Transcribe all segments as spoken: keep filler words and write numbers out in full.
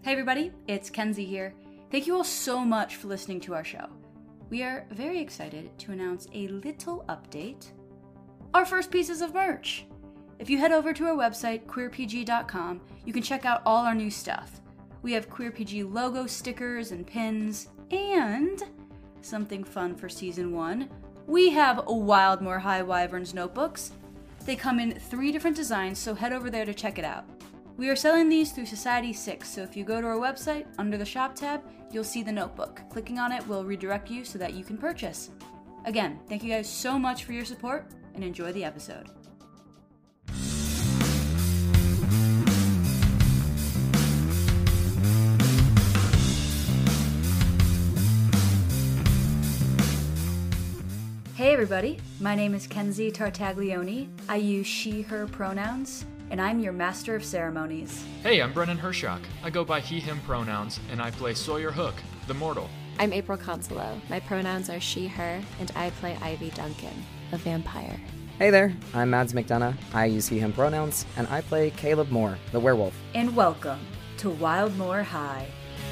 Hey everybody, it's Kenzie here. Thank you all so much for listening to our show. We are very excited to announce a little update. Our first pieces of merch. If you head over to our website, queer p g dot com, you can check out all our new stuff. We have QueerPG logo stickers and pins, and something fun for season one, we have Wildmoor High Wyverns notebooks. They come in three different designs, so head over there to check it out. We are selling these through Society six, so if you go to our website, under the shop tab, you'll see the notebook. Clicking on it will redirect you so that you can purchase. Again, thank you guys so much for your support, and enjoy the episode. Hey everybody, my name is Kenzie Tartaglione. I use she, her pronouns, and I'm your master of ceremonies. Hey, I'm Brennan Hershock. I go by he, him pronouns, and I play Sawyer Hook, the mortal. I'm April Consolo. My pronouns are she, her, and I play Ivy Duncan, a vampire. Hey there, I'm Mads McDonough. I use he, him pronouns, and I play Caleb Moore, the werewolf. And welcome to Wildmoor High.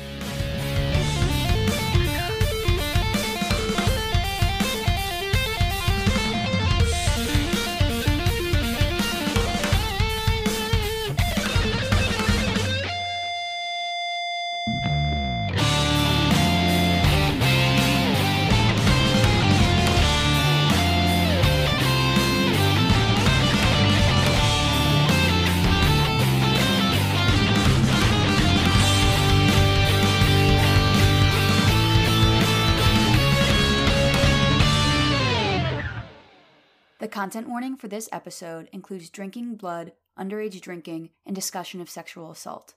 The content warning for this episode includes drinking blood, underage drinking, and discussion of sexual assault.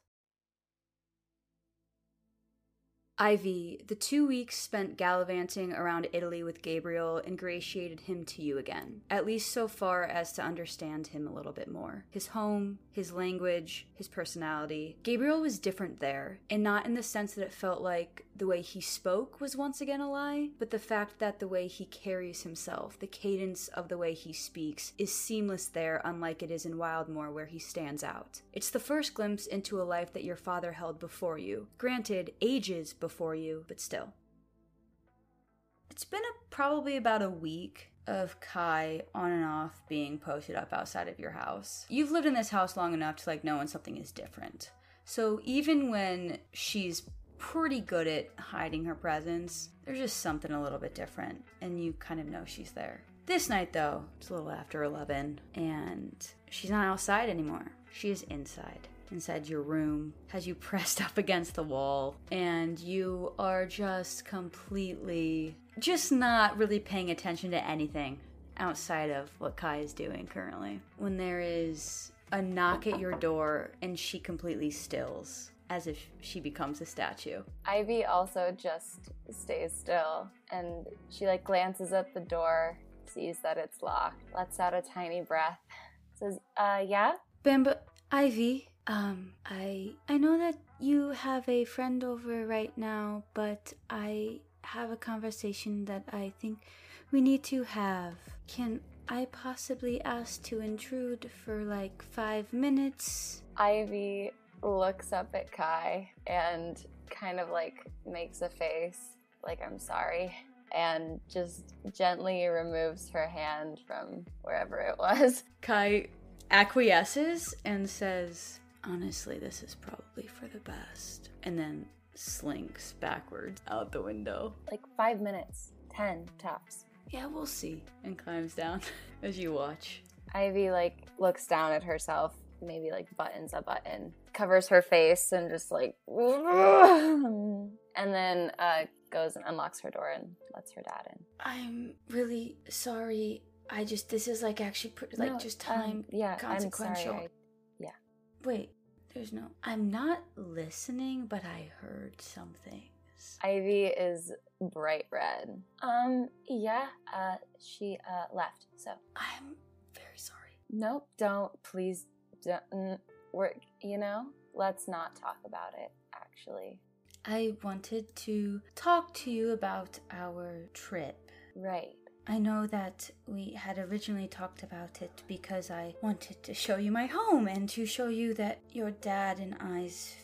Ivy, the two weeks spent gallivanting around Italy with Gabriel ingratiated him to you again, at least so far as to understand him a little bit more. His home, his language, his personality. Gabriel was different there, and not in the sense that it felt like the way he spoke was once again a lie, but the fact that the way he carries himself, the cadence of the way he speaks, is seamless there, unlike it is in Wildmoor where he stands out. It's the first glimpse into a life that your father held before you. Granted, ages before you, but still. It's been a, probably about a week of Kai on and off being posted up outside of your house. You've lived in this house long enough to like know when something is different. So even when she's pretty good at hiding her presence, there's just something a little bit different, and you kind of know she's there. This night though, it's a little after eleven, and she's not outside anymore. She is inside. Inside your room, has you pressed up against the wall, and you are just completely, just not really paying attention to anything outside of what Kai is doing currently. When there is a knock at your door, and she completely stills, as if she becomes a statue. Ivy also just stays still, and she like glances at the door, sees that it's locked, lets out a tiny breath, says, uh, yeah? Bamba, Ivy, um, I, I know that you have a friend over right now, but I have a conversation that I think we need to have. Can I possibly ask to intrude for like five minutes? Ivy looks up at Kai and kind of like makes a face like I'm sorry, and just gently removes her hand from wherever it was. Kai acquiesces and says, honestly, this is probably for the best, and then slinks backwards out the window. Like five minutes, ten tops. Yeah, we'll see. And climbs down as you watch. Ivy like looks down at herself, maybe like buttons a button, covers her face, and just like, and then uh, goes and unlocks her door and lets her dad in. I'm really sorry. I just, this is like actually pretty, like no, just time um, yeah, consequential. I'm sorry. I, yeah. Wait, there's no, I'm not listening, but I heard some things. Ivy is bright red. Um, yeah, uh, she uh, left, so. I'm very sorry. Nope, don't, please don't, we're, you know, let's not talk about it, actually. I wanted to talk to you about our trip. Right. I know that we had originally talked about it because I wanted to show you my home and to show you that your dad and I's favorite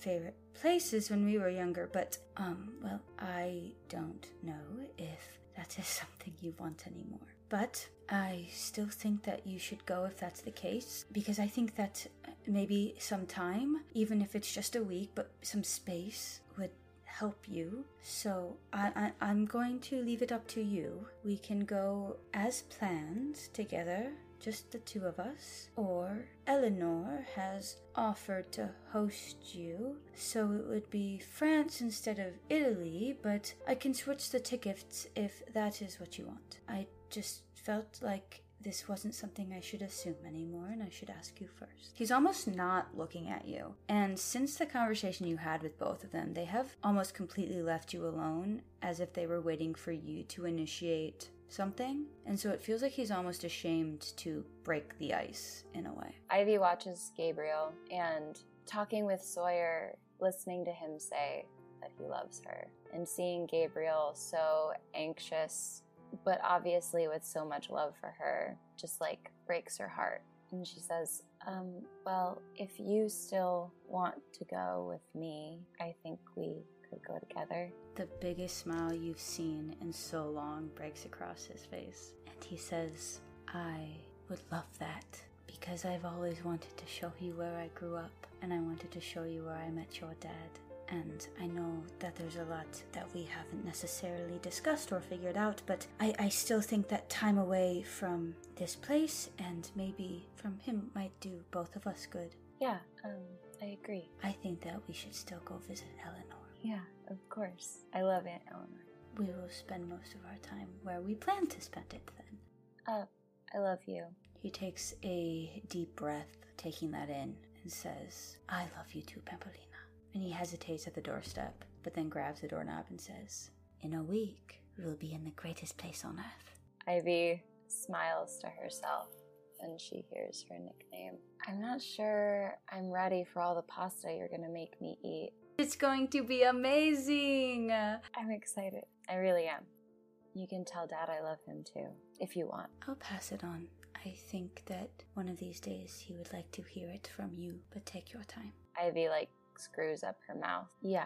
places when we were younger, but, um, well, I don't know if that is something you want anymore. But I still think that you should go if that's the case, because I think that maybe some time, even if it's just a week, but some space would help you. So I, I, I'm going to leave it up to you. We can go as planned together, just the two of us, or Eleanor has offered to host you, so it would be France instead of Italy, but I can switch the tickets if that is what you want. I just felt like this wasn't something I should assume anymore, and I should ask you first. He's almost not looking at you. And since the conversation you had with both of them, they have almost completely left you alone, as if they were waiting for you to initiate something. And so it feels like he's almost ashamed to break the ice in a way. Ivy watches Gabriel and talking with Sawyer, listening to him say that he loves her, and seeing Gabriel so anxious but obviously with so much love for her, just like breaks her heart. And she says, um, well, if you still want to go with me, I think we could go together. The biggest smile you've seen in so long breaks across his face. And he says, I would love that, because I've always wanted to show you where I grew up, and I wanted to show you where I met your dad. And I know that there's a lot that we haven't necessarily discussed or figured out, but I, I still think that time away from this place and maybe from him might do both of us good. Yeah, um, I agree. I think that we should still go visit Eleanor. Yeah, of course. I love Aunt Eleanor. We will spend most of our time where we plan to spend it then. Uh, I love you. He takes a deep breath, taking that in, and says, I love you too, Pampolina. And he hesitates at the doorstep, but then grabs the doorknob and says, in a week, we will be in the greatest place on earth. Ivy smiles to herself when she hears her nickname. I'm not sure I'm ready for all the pasta you're going to make me eat. It's going to be amazing! I'm excited. I really am. You can tell Dad I love him too, if you want. I'll pass it on. I think that one of these days he would like to hear it from you, but take your time. Ivy, like, screws up her mouth. Yeah,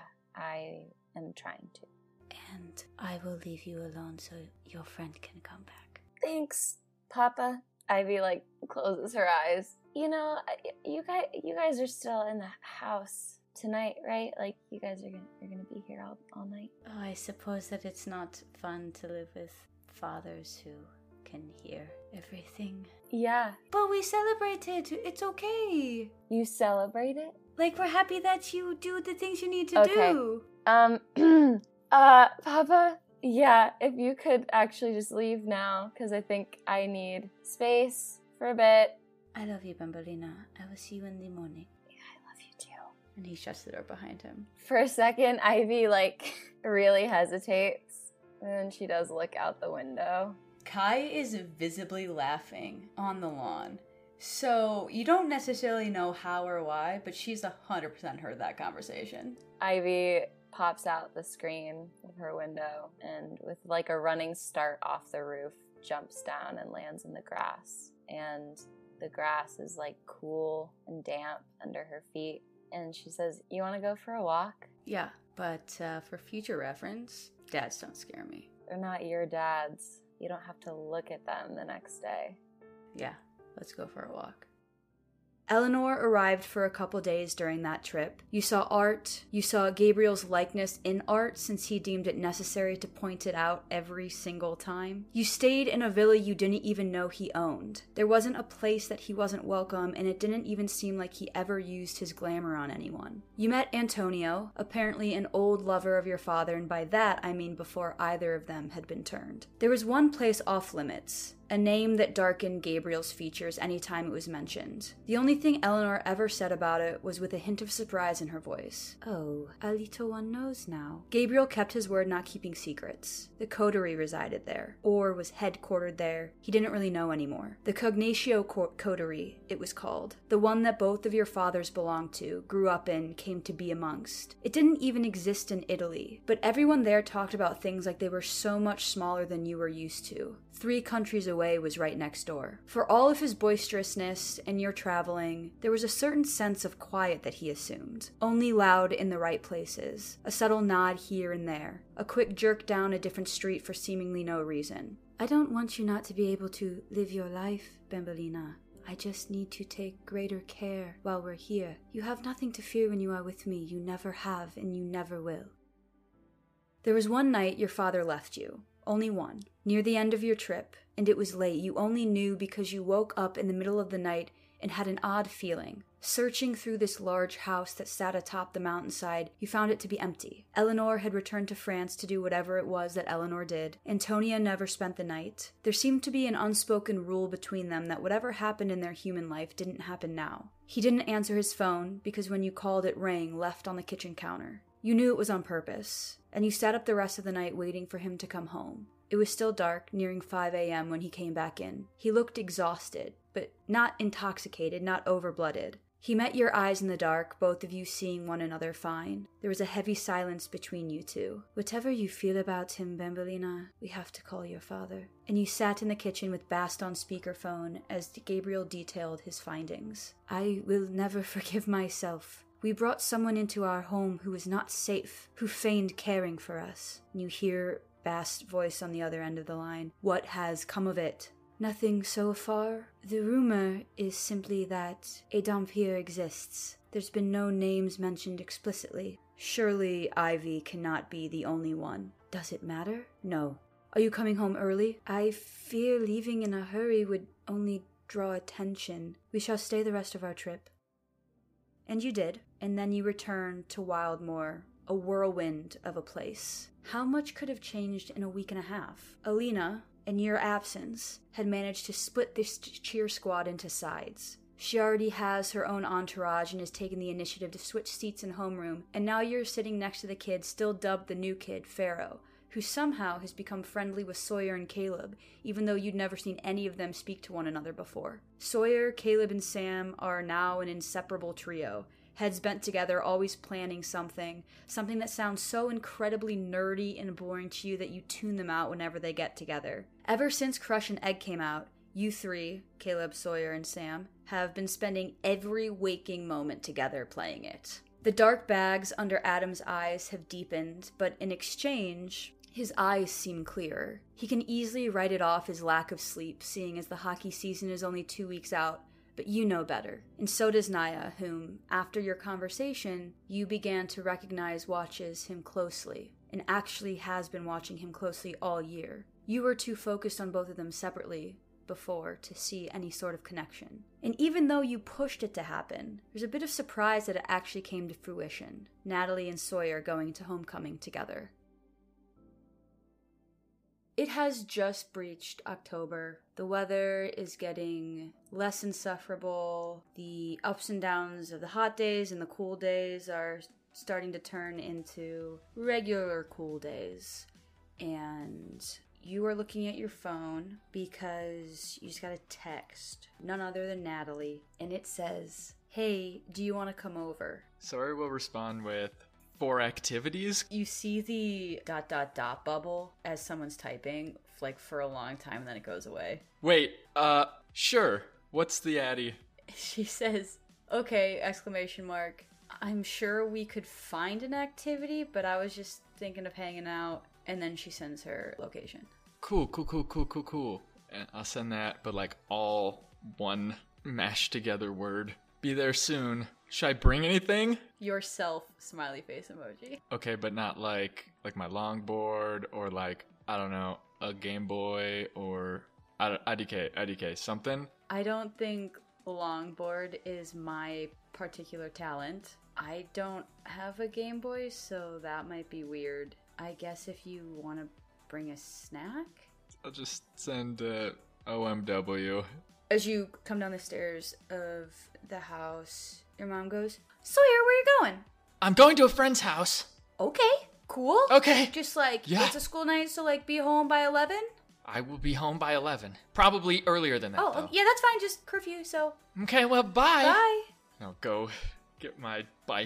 I am trying to. And I will leave you alone so your friend can come back. Thanks, Papa. Ivy, like, closes her eyes. You know, you guys, you guys are still in the house tonight, right? Like, you guys are gonna, you're gonna be here all, all night. Oh, I suppose that it's not fun to live with fathers who can hear everything. Yeah. But we celebrated. It's okay. You celebrate it? Like, we're happy that you do the things you need to okay. do. Um, uh, Papa, yeah, if you could actually just leave now, because I think I need space for a bit. I love you, Bambolina. I will see you in the morning. Yeah, I love you too. And he shuts the door behind him. For a second, Ivy, like, really hesitates, and then she does look out the window. Kai is visibly laughing on the lawn. So, you don't necessarily know how or why, but she's one hundred percent heard that conversation. Ivy pops out the screen of her window and, with like a running start off the roof, jumps down and lands in the grass. And the grass is like cool and damp under her feet. And she says, you want to go for a walk? Yeah, but uh, for future reference, dads don't scare me. They're not your dads. You don't have to look at them the next day. Yeah. Let's go for a walk. Eleanor arrived for a couple days during that trip. You saw art. You saw Gabriel's likeness in art since he deemed it necessary to point it out every single time. You stayed in a villa you didn't even know he owned. There wasn't a place that he wasn't welcome, and it didn't even seem like he ever used his glamour on anyone. You met Antonio, apparently an old lover of your father, and by that I mean before either of them had been turned. There was one place off limits, a name that darkened Gabriel's features anytime it was mentioned. The only thing Eleanor ever said about it was with a hint of surprise in her voice. Oh, a little one knows now. Gabriel kept his word not keeping secrets. The coterie resided there, or was headquartered there. He didn't really know anymore. The Cognatio Co- Coterie, it was called. The one that both of your fathers belonged to, grew up in, came to be amongst. It didn't even exist in Italy, but everyone there talked about things like they were so much smaller than you were used to. Three countries away away was right next door. For all of his boisterousness and your traveling, there was a certain sense of quiet that he assumed, only loud in the right places, a subtle nod here and there, a quick jerk down a different street for seemingly no reason. I don't want you not to be able to live your life, Bambolina. I just need to take greater care while we're here. You have nothing to fear when you are with me. You never have, and you never will. There was one night your father left you. Only one. Near the end of your trip, and it was late. You only knew because you woke up in the middle of the night and had an odd feeling. Searching through this large house that sat atop the mountainside, you found it to be empty. Eleanor had returned to France to do whatever it was that Eleanor did. Antonia never spent the night. There seemed to be an unspoken rule between them that whatever happened in their human life didn't happen now. He didn't answer his phone because when you called it rang, left on the kitchen counter. You knew it was on purpose, and you sat up the rest of the night waiting for him to come home. It was still dark, nearing five a.m. when he came back in. He looked exhausted, but not intoxicated, not overblooded. He met your eyes in the dark, both of you seeing one another fine. There was a heavy silence between you two. Whatever you feel about him, Bambolina, we have to call your father. And you sat in the kitchen with Bast on speakerphone as Gabriel detailed his findings. I will never forgive myself. We brought someone into our home who was not safe, who feigned caring for us. And you hear Bast's voice on the other end of the line. What has come of it? Nothing so far. The rumor is simply that a Dhampir exists. There's been no names mentioned explicitly. Surely Ivy cannot be the only one. Does it matter? No. Are you coming home early? I fear leaving in a hurry would only draw attention. We shall stay the rest of our trip. And you did, and then you returned to Wildmoor, a whirlwind of a place. How much could have changed in a week and a half? Alina, in your absence, had managed to split this cheer squad into sides. She already has her own entourage and has taken the initiative to switch seats in homeroom, and now you're sitting next to the kid still dubbed the new kid, Pharaoh, who somehow has become friendly with Sawyer and Caleb, even though you'd never seen any of them speak to one another before. Sawyer, Caleb, and Sam are now an inseparable trio, heads bent together, always planning something, something that sounds so incredibly nerdy and boring to you that you tune them out whenever they get together. Ever since Crush and Egg came out, you three, Caleb, Sawyer, and Sam, have been spending every waking moment together playing it. The dark bags under Adam's eyes have deepened, but in exchange, his eyes seem clearer. He can easily write it off his lack of sleep, seeing as the hockey season is only two weeks out, but you know better. And so does Naya, whom, after your conversation, you began to recognize watches him closely, and actually has been watching him closely all year. You were too focused on both of them separately before to see any sort of connection. And even though you pushed it to happen, there's a bit of surprise that it actually came to fruition. Natalie and Sawyer going to homecoming together. It has just breached October. The weather is getting less insufferable. The ups and downs of the hot days and the cool days are starting to turn into regular cool days. And you are looking at your phone because you just got a text, none other than Natalie, and it says, "Hey, do you want to come over?" Sawyer will respond with, "For activities?" You see the dot dot dot bubble as someone's typing, like for a long time, and then it goes away. Wait, uh, sure. What's the Addy? She says, "Okay, exclamation mark. I'm sure we could find an activity, but I was just thinking of hanging out." And then she sends her location. Cool, cool, cool, cool, cool, cool. And I'll send that, but like all one mashed together word. Be there soon. Should I bring anything? Yourself, smiley face emoji. Okay, but not like like my longboard or like, I don't know, a Game Boy or I D K, I D K, something. I don't think longboard is my particular talent. I don't have a Game Boy, so that might be weird. I guess if you want to bring a snack? I'll just send uh, O M W. As you come down the stairs of the house, your mom goes, "Sawyer, where you going?" "I'm going to a friend's house." "Okay, cool." Okay. Just like, yeah. It's a school night, so like be home by eleven? I will be home by eleven. Probably earlier than that, Oh, though. yeah, that's fine. Just curfew, so. Okay, well, bye. Bye. I'll go get my bike.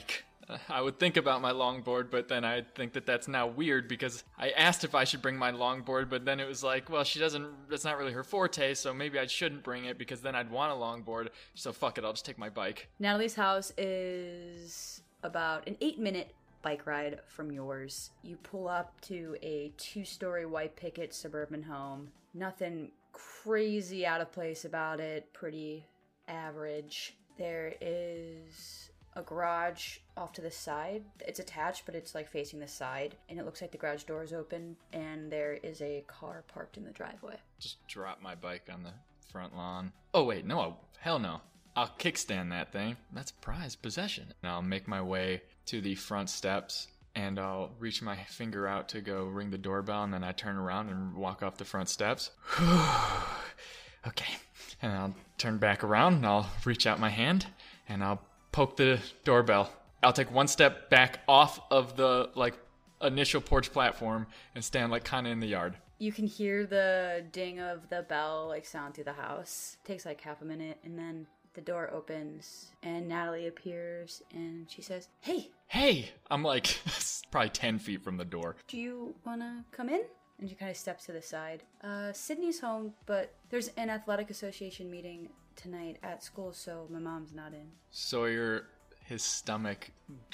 I would think about my longboard, but then I think that that's now weird because I asked if I should bring my longboard, but then it was like, well, she doesn't, that's not really her forte, so maybe I shouldn't bring it because then I'd want a longboard. So fuck it, I'll just take my bike. Natalie's house is about an eight minute bike ride from yours. You pull up to a two-story white picket suburban home. Nothing crazy out of place about it, pretty average. There is a garage off to the side. It's attached, but it's like facing the side, and it looks like the garage door is open, and there is a car parked in the driveway. Just drop my bike on the front lawn. Oh wait, no, hell no. I'll kickstand that thing. That's prized possession. And I'll make my way to the front steps, and I'll reach my finger out to go ring the doorbell, and then I turn around and walk off the front steps. Okay. And I'll turn back around, and I'll reach out my hand, and I'll poke the doorbell. I'll take one step back off of the, like, initial porch platform and stand, like, kind of in the yard. You can hear the ding of the bell, like, sound through the house. It takes, like, half a minute, and then the door opens, and Natalie appears, and she says, "Hey!" Hey! I'm, like, probably ten feet from the door. "Do you want to come in?" And she kind of steps to the side. Uh, Sydney's home, but there's an athletic association meeting tonight at school, so my mom's not in. Sawyer, his stomach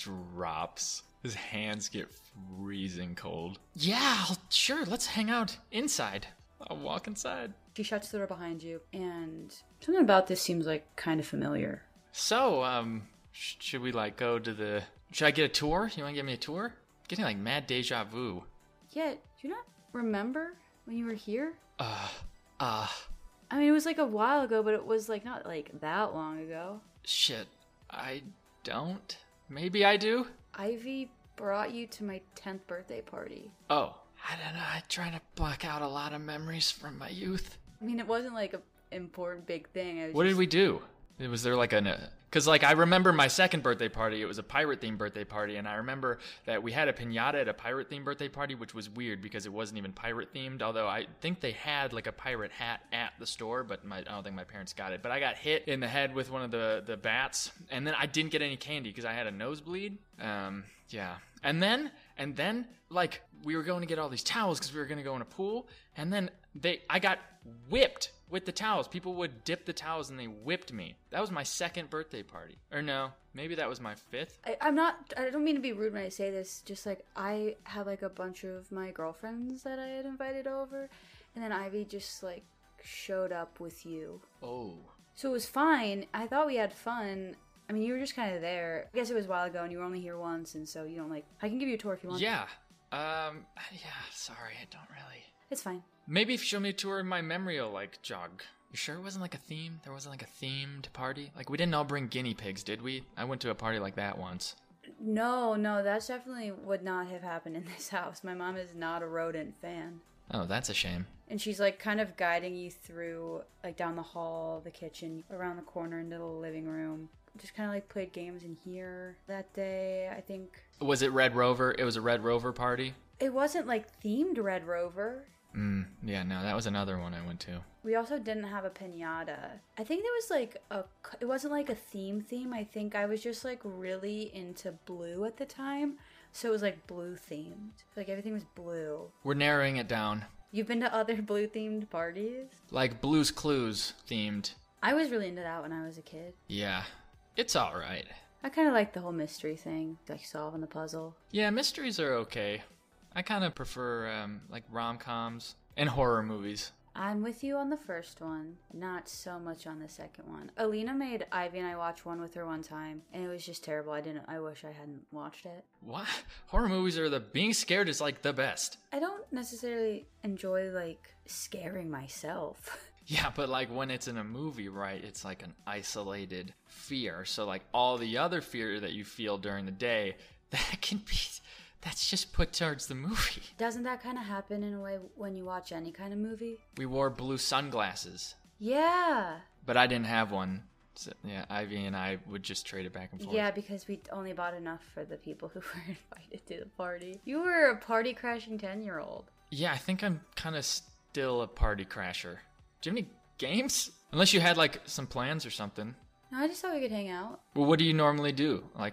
drops. His hands get freezing cold. Yeah, I'll, sure, let's hang out inside. I'll walk inside. She shuts the door behind you, and something about this seems like kind of familiar. So, um, sh- should we, like, go to the... Should I get a tour? You want to give me a tour? Getting, like, mad deja vu. Yeah, do you not remember when you were here? Uh, uh... I mean, it was, like, a while ago, but it was, like, not, like, that long ago. Shit, I don't? Maybe I do? Ivy brought you to my tenth birthday party. Oh, I don't know. I try to block out a lot of memories from my youth. I mean, it wasn't like a important big thing. I was What just... did we do? Was there like an... Because, like, I remember my second birthday party. It was a pirate-themed birthday party, and I remember that we had a piñata at a pirate-themed birthday party, which was weird because it wasn't even pirate-themed, although I think they had, like, a pirate hat at the store, but my, I don't think my parents got it. But I got hit in the head with one of the, the bats, and then I didn't get any candy because I had a nosebleed. Um, yeah. And then, and then, like, we were going to get all these towels because we were going to go in a pool, and then they, I got whipped with the towels. People would dip the towels and they whipped me. That was my second birthday party. Or no, maybe that was my fifth. I, I'm not, I don't mean to be rude when I say this, just like I had like a bunch of my girlfriends that I had invited over, and then Ivy just like showed up with you. Oh. So it was fine. I thought we had fun. I mean, you were just kind of there. I guess it was a while ago and you were only here once, and so you don't like, I can give you a tour if you want. Yeah. Um, yeah, sorry, I don't really. It's fine. Maybe if you show me a tour, my memory will, like, jog. You sure it wasn't, like, a theme? There wasn't, like, a themed party? Like, we didn't all bring guinea pigs, did we? I went to a party like that once. No, no, that definitely would not have happened in this house. My mom is not a rodent fan. Oh, that's a shame. And she's, like, kind of guiding you through, like, down the hall, the kitchen, around the corner into the living room. Just kind of, like, played games in here that day, I think. Was it Red Rover? It was a Red Rover party? It wasn't, like, themed Red Rover. Mm, yeah, no, that was another one I went to. We also didn't have a piñata. I think there was, like, a... It wasn't, like, a theme theme. I think I was just, like, really into blue at the time. So it was, like, blue-themed. Like, everything was blue. We're narrowing it down. You've been to other blue-themed parties? Like Blue's Clues themed. I was really into that when I was a kid. Yeah, it's alright. I kind of like the whole mystery thing, like solving the puzzle. Yeah, mysteries are okay. I kind of prefer, um, like, rom-coms and horror movies. I'm with you on the first one, not so much on the second one. Alina made Ivy and I watch one with her one time, and it was just terrible. I didn't. I wish I hadn't watched it. What? Horror movies are the... Being scared is, like, the best. I don't necessarily enjoy, like, scaring myself. Yeah, but, like, when it's in a movie, right, it's, like, an isolated fear. So, like, all the other fear that you feel during the day, that can be... That's just put towards the movie. Doesn't that kind of happen in a way when you watch any kind of movie? We wore blue sunglasses. Yeah. But I didn't have one. So, yeah, Ivy and I would just trade it back and forth. Yeah, because we only bought enough for the people who were invited to the party. You were a party-crashing ten-year-old. Yeah, I think I'm kind of still a party crasher. Do you have any games? Unless you had, like, some plans or something. No, I just thought we could hang out. Well, what do you normally do? Like,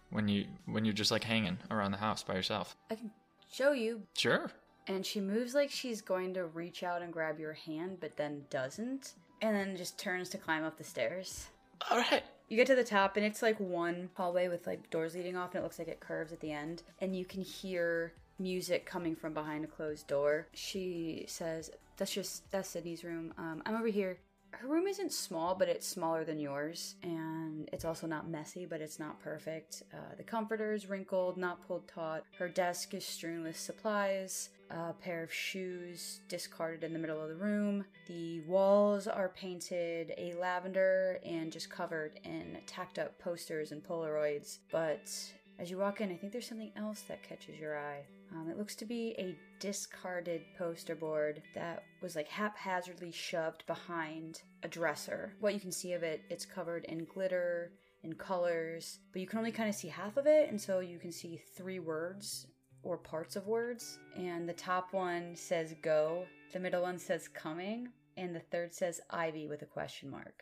when you when you're just like hanging around the house by yourself? I can show you. Sure. And she moves like she's going to reach out and grab your hand, but then doesn't. And then just turns to climb up the stairs. All right. You get to the top, and it's like one hallway with like doors leading off, and it looks like it curves at the end. And you can hear music coming from behind a closed door. She says, that's just, that's Sydney's room. Um, I'm over here. Her room isn't small, but it's smaller than yours. And it's also not messy, but it's not perfect. Uh, the comforter is wrinkled, not pulled taut. Her desk is strewn with supplies. A pair of shoes discarded in the middle of the room. The walls are painted a lavender and just covered in tacked up posters and Polaroids. But as you walk in, I think there's something else that catches your eye. Um, it looks to be a discarded poster board that was like haphazardly shoved behind a dresser. What you can see of it, it's covered in glitter and colors, but you can only kind of see half of it, and so you can see three words or parts of words. And the top one says go, the middle one says coming, and the third says Ivy with a question mark.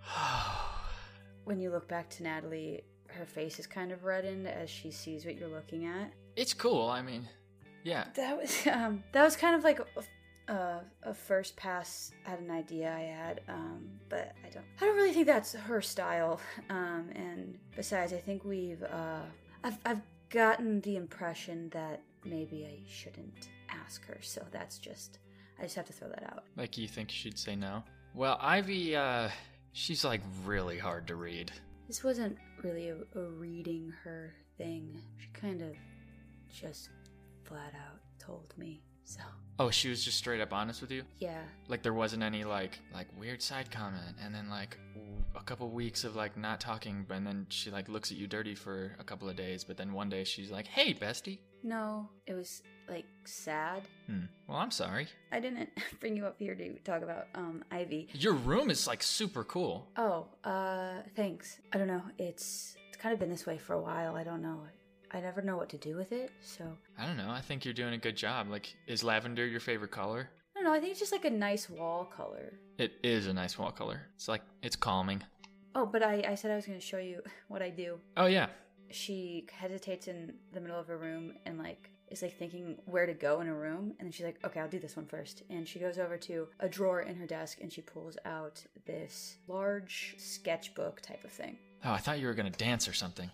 When you look back to Natalie, her face is kind of reddened as she sees what you're looking at. It's cool. I mean, yeah. That was um, that was kind of like a, a, a first pass at an idea I had, um, but I don't I don't really think that's her style. Um, and besides, I think we've uh, I've I've gotten the impression that maybe I shouldn't ask her. So that's just I just have to throw that out. Like, you think she'd say no? Well, Ivy, uh, she's like really hard to read. This wasn't really a, a reading her thing. She kind of just flat out told me, so. Oh, she was just straight up honest with you? Yeah. Like, there wasn't any, like, like weird side comment, and then, like, a couple weeks of, like, not talking, and then she, like, looks at you dirty for a couple of days, but then one day she's like, hey, bestie. No, it was, like, sad. Hmm. Well, I'm sorry. I didn't bring you up here to talk about, um, Ivy. Your room is, like, super cool. Oh, uh, thanks. I don't know, it's, it's kind of been this way for a while, I don't know. I never know what to do with it, so. I don't know, I think you're doing a good job. Like, is lavender your favorite color? I don't know, I think it's just like a nice wall color. It is a nice wall color. It's like, it's calming. Oh, but I, I said I was going to show you what I do. Oh, yeah. She hesitates in the middle of her room and, like, is, like, thinking where to go in a room. And then she's like, okay, I'll do this one first. And she goes over to a drawer in her desk and she pulls out this large sketchbook type of thing. Oh, I thought you were going to dance or something.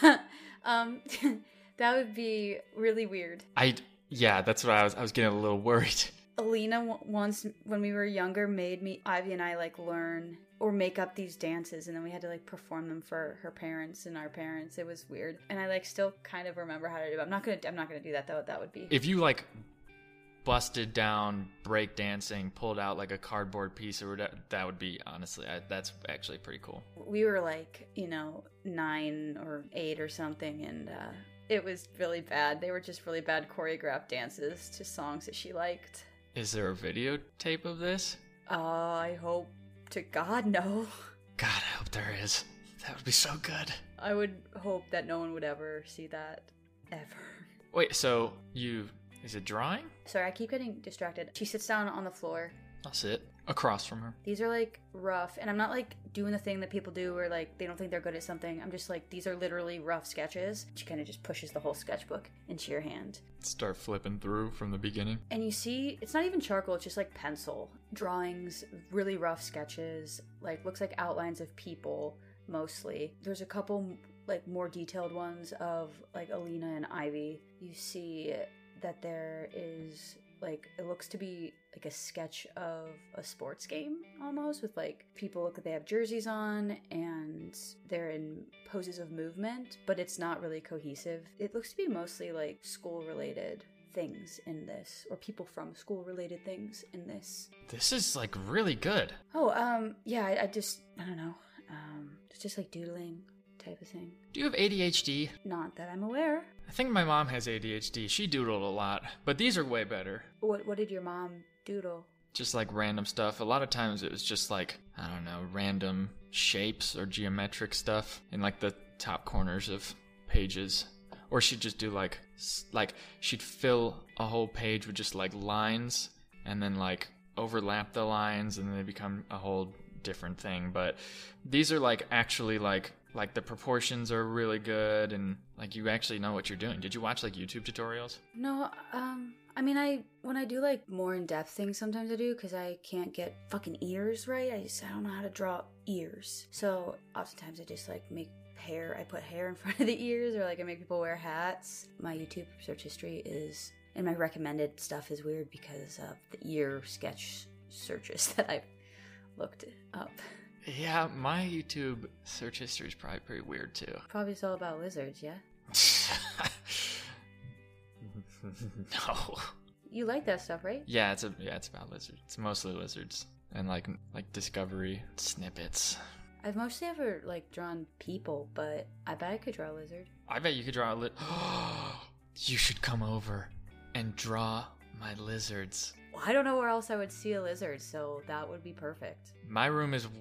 um, that would be really weird. I, yeah, that's what I was, I was getting a little worried. Alina w- once, when we were younger, made me, Ivy and I, like, learn or make up these dances, and then we had to, like, perform them for her parents and our parents. It was weird. And I, like, still kind of remember how to do it. I'm not gonna, I'm not gonna do that, though. That would be... If you, like, busted down break dancing, pulled out, like, a cardboard piece, or that, that would be, honestly, I, that's actually pretty cool. We were, like, you know, nine or eight or something, and, uh... it was really bad. They were just really bad choreographed dances to songs that she liked. Is there a videotape of this? Uh, I hope to God, no. God, I hope there is. That would be so good. I would hope that no one would ever see that. Ever. Wait, so you... is it drawing? Sorry, I keep getting distracted. She sits down on the floor. I'll sit across from her. These are, like, rough, and I'm not, like, doing the thing that people do where, like, they don't think they're good at something. I'm just, like, these are literally rough sketches. She kind of just pushes the whole sketchbook into your hand. Start flipping through from the beginning. And you see, it's not even charcoal, it's just, like, pencil. Drawings, really rough sketches, like, looks like outlines of people, mostly. There's a couple, like, more detailed ones of, like, Alina and Ivy. You see that there is... like, it looks to be like a sketch of a sports game almost, with like people look like they have jerseys on and they're in poses of movement, but it's not really cohesive. It looks to be mostly like school related things in this, or people from school related things in this. This is like really good. Oh, um, yeah, I, I just, I don't know. Um, it's just like doodling type of thing. Do you have A D H D? Not that I'm aware. I think my mom has A D H D. She doodled a lot, but these are way better. What What did your mom doodle? Just like random stuff. A lot of times it was just like, I don't know, random shapes or geometric stuff in like the top corners of pages. Or she'd just do like, like she'd fill a whole page with just like lines and then like overlap the lines and then they become a whole different thing. But these are like actually like like the proportions are really good and like you actually know what you're doing. Did you watch like YouTube tutorials? No, um, I mean, I when I do like more in-depth things, sometimes I do because I can't get fucking ears right. I just I don't know how to draw ears, so oftentimes I just like make hair. I put hair in front of the ears, or like I make people wear hats. My YouTube search history is, and my recommended stuff is weird because of the ear sketch searches that I've looked up. Yeah, my YouTube search history is probably pretty weird too. Probably it's all about lizards, yeah? No. You like that stuff, right? Yeah, it's a yeah, it's about lizards. It's mostly lizards and like like Discovery snippets. I've mostly ever like drawn people, but I bet I could draw a lizard. I bet you could draw a li- You should come over and draw my lizards. Well, I don't know where else I would see a lizard, so that would be perfect. My room is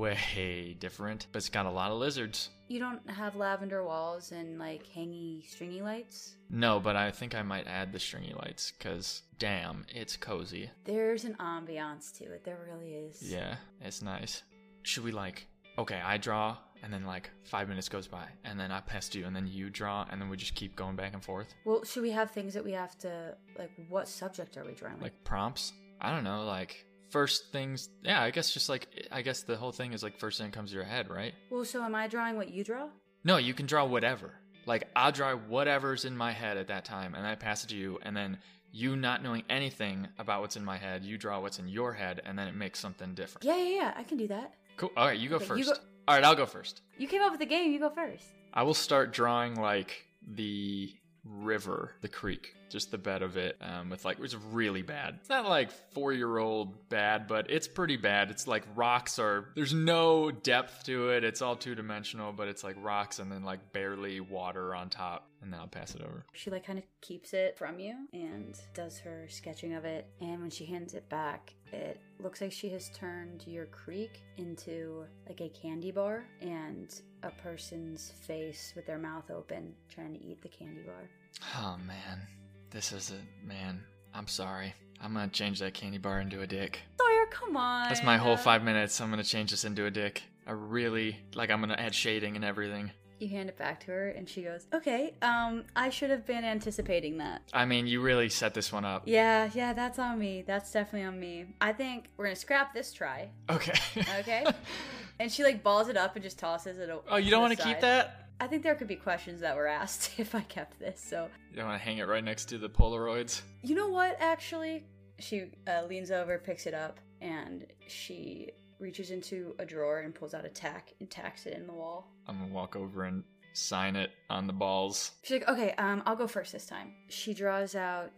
way different, but it's got a lot of lizards. You don't have lavender walls and like hangy stringy lights? No, but I think I might add the stringy lights because damn, it's cozy. There's an ambiance to it. There really is. Yeah, it's nice. Should we like, okay, I draw and then like five minutes goes by and then I pass to you and then you draw and then we just keep going back and forth? Well, should we have things that we have to, like, what subject are we drawing? Like prompts? I don't know, like first things, yeah, I guess just like, I guess the whole thing is like first thing that comes to your head, right? Well, so am I drawing what you draw? No, you can draw whatever. Like I'll draw whatever's in my head at that time and I pass it to you and then you not knowing anything about what's in my head, you draw what's in your head and then it makes something different. Yeah, yeah, yeah, I can do that. Cool. All right, you go Okay, first. you go- All right, I'll go first. You came up with the game, you go first. I will start drawing like the river, the creek, just the bed of it, um, with like, it's really bad. It's not like four-year-old bad, but it's pretty bad. It's like rocks are, there's no depth to it. It's all two-dimensional, but it's like rocks and then like barely water on top. And then I'll pass it over. She like kind of keeps it from you and does her sketching of it. And when she hands it back, it looks like she has turned your creek into like a candy bar and a person's face with their mouth open trying to eat the candy bar. Oh man, this is a, man, I'm sorry. I'm gonna change that candy bar into a dick. Sawyer, come on. That's my whole five minutes. I'm gonna change this into a dick. I really, like I'm gonna add shading and everything. You hand it back to her and she goes, okay, um, I should have been anticipating that. I mean, you really set this one up. Yeah, yeah, that's on me. That's definitely on me. I think we're gonna scrap this try. Okay. Okay? And she like balls it up and just tosses it over. Oh, you don't want to keep that? I think there could be questions that were asked if I kept this, so. You don't want to hang it right next to the Polaroids? You know what, actually? She uh, leans over, picks it up, and she reaches into a drawer and pulls out a tack and tacks it in the wall. I'm gonna walk over and sign it on the balls. She's like, okay, um, I'll go first this time. She draws out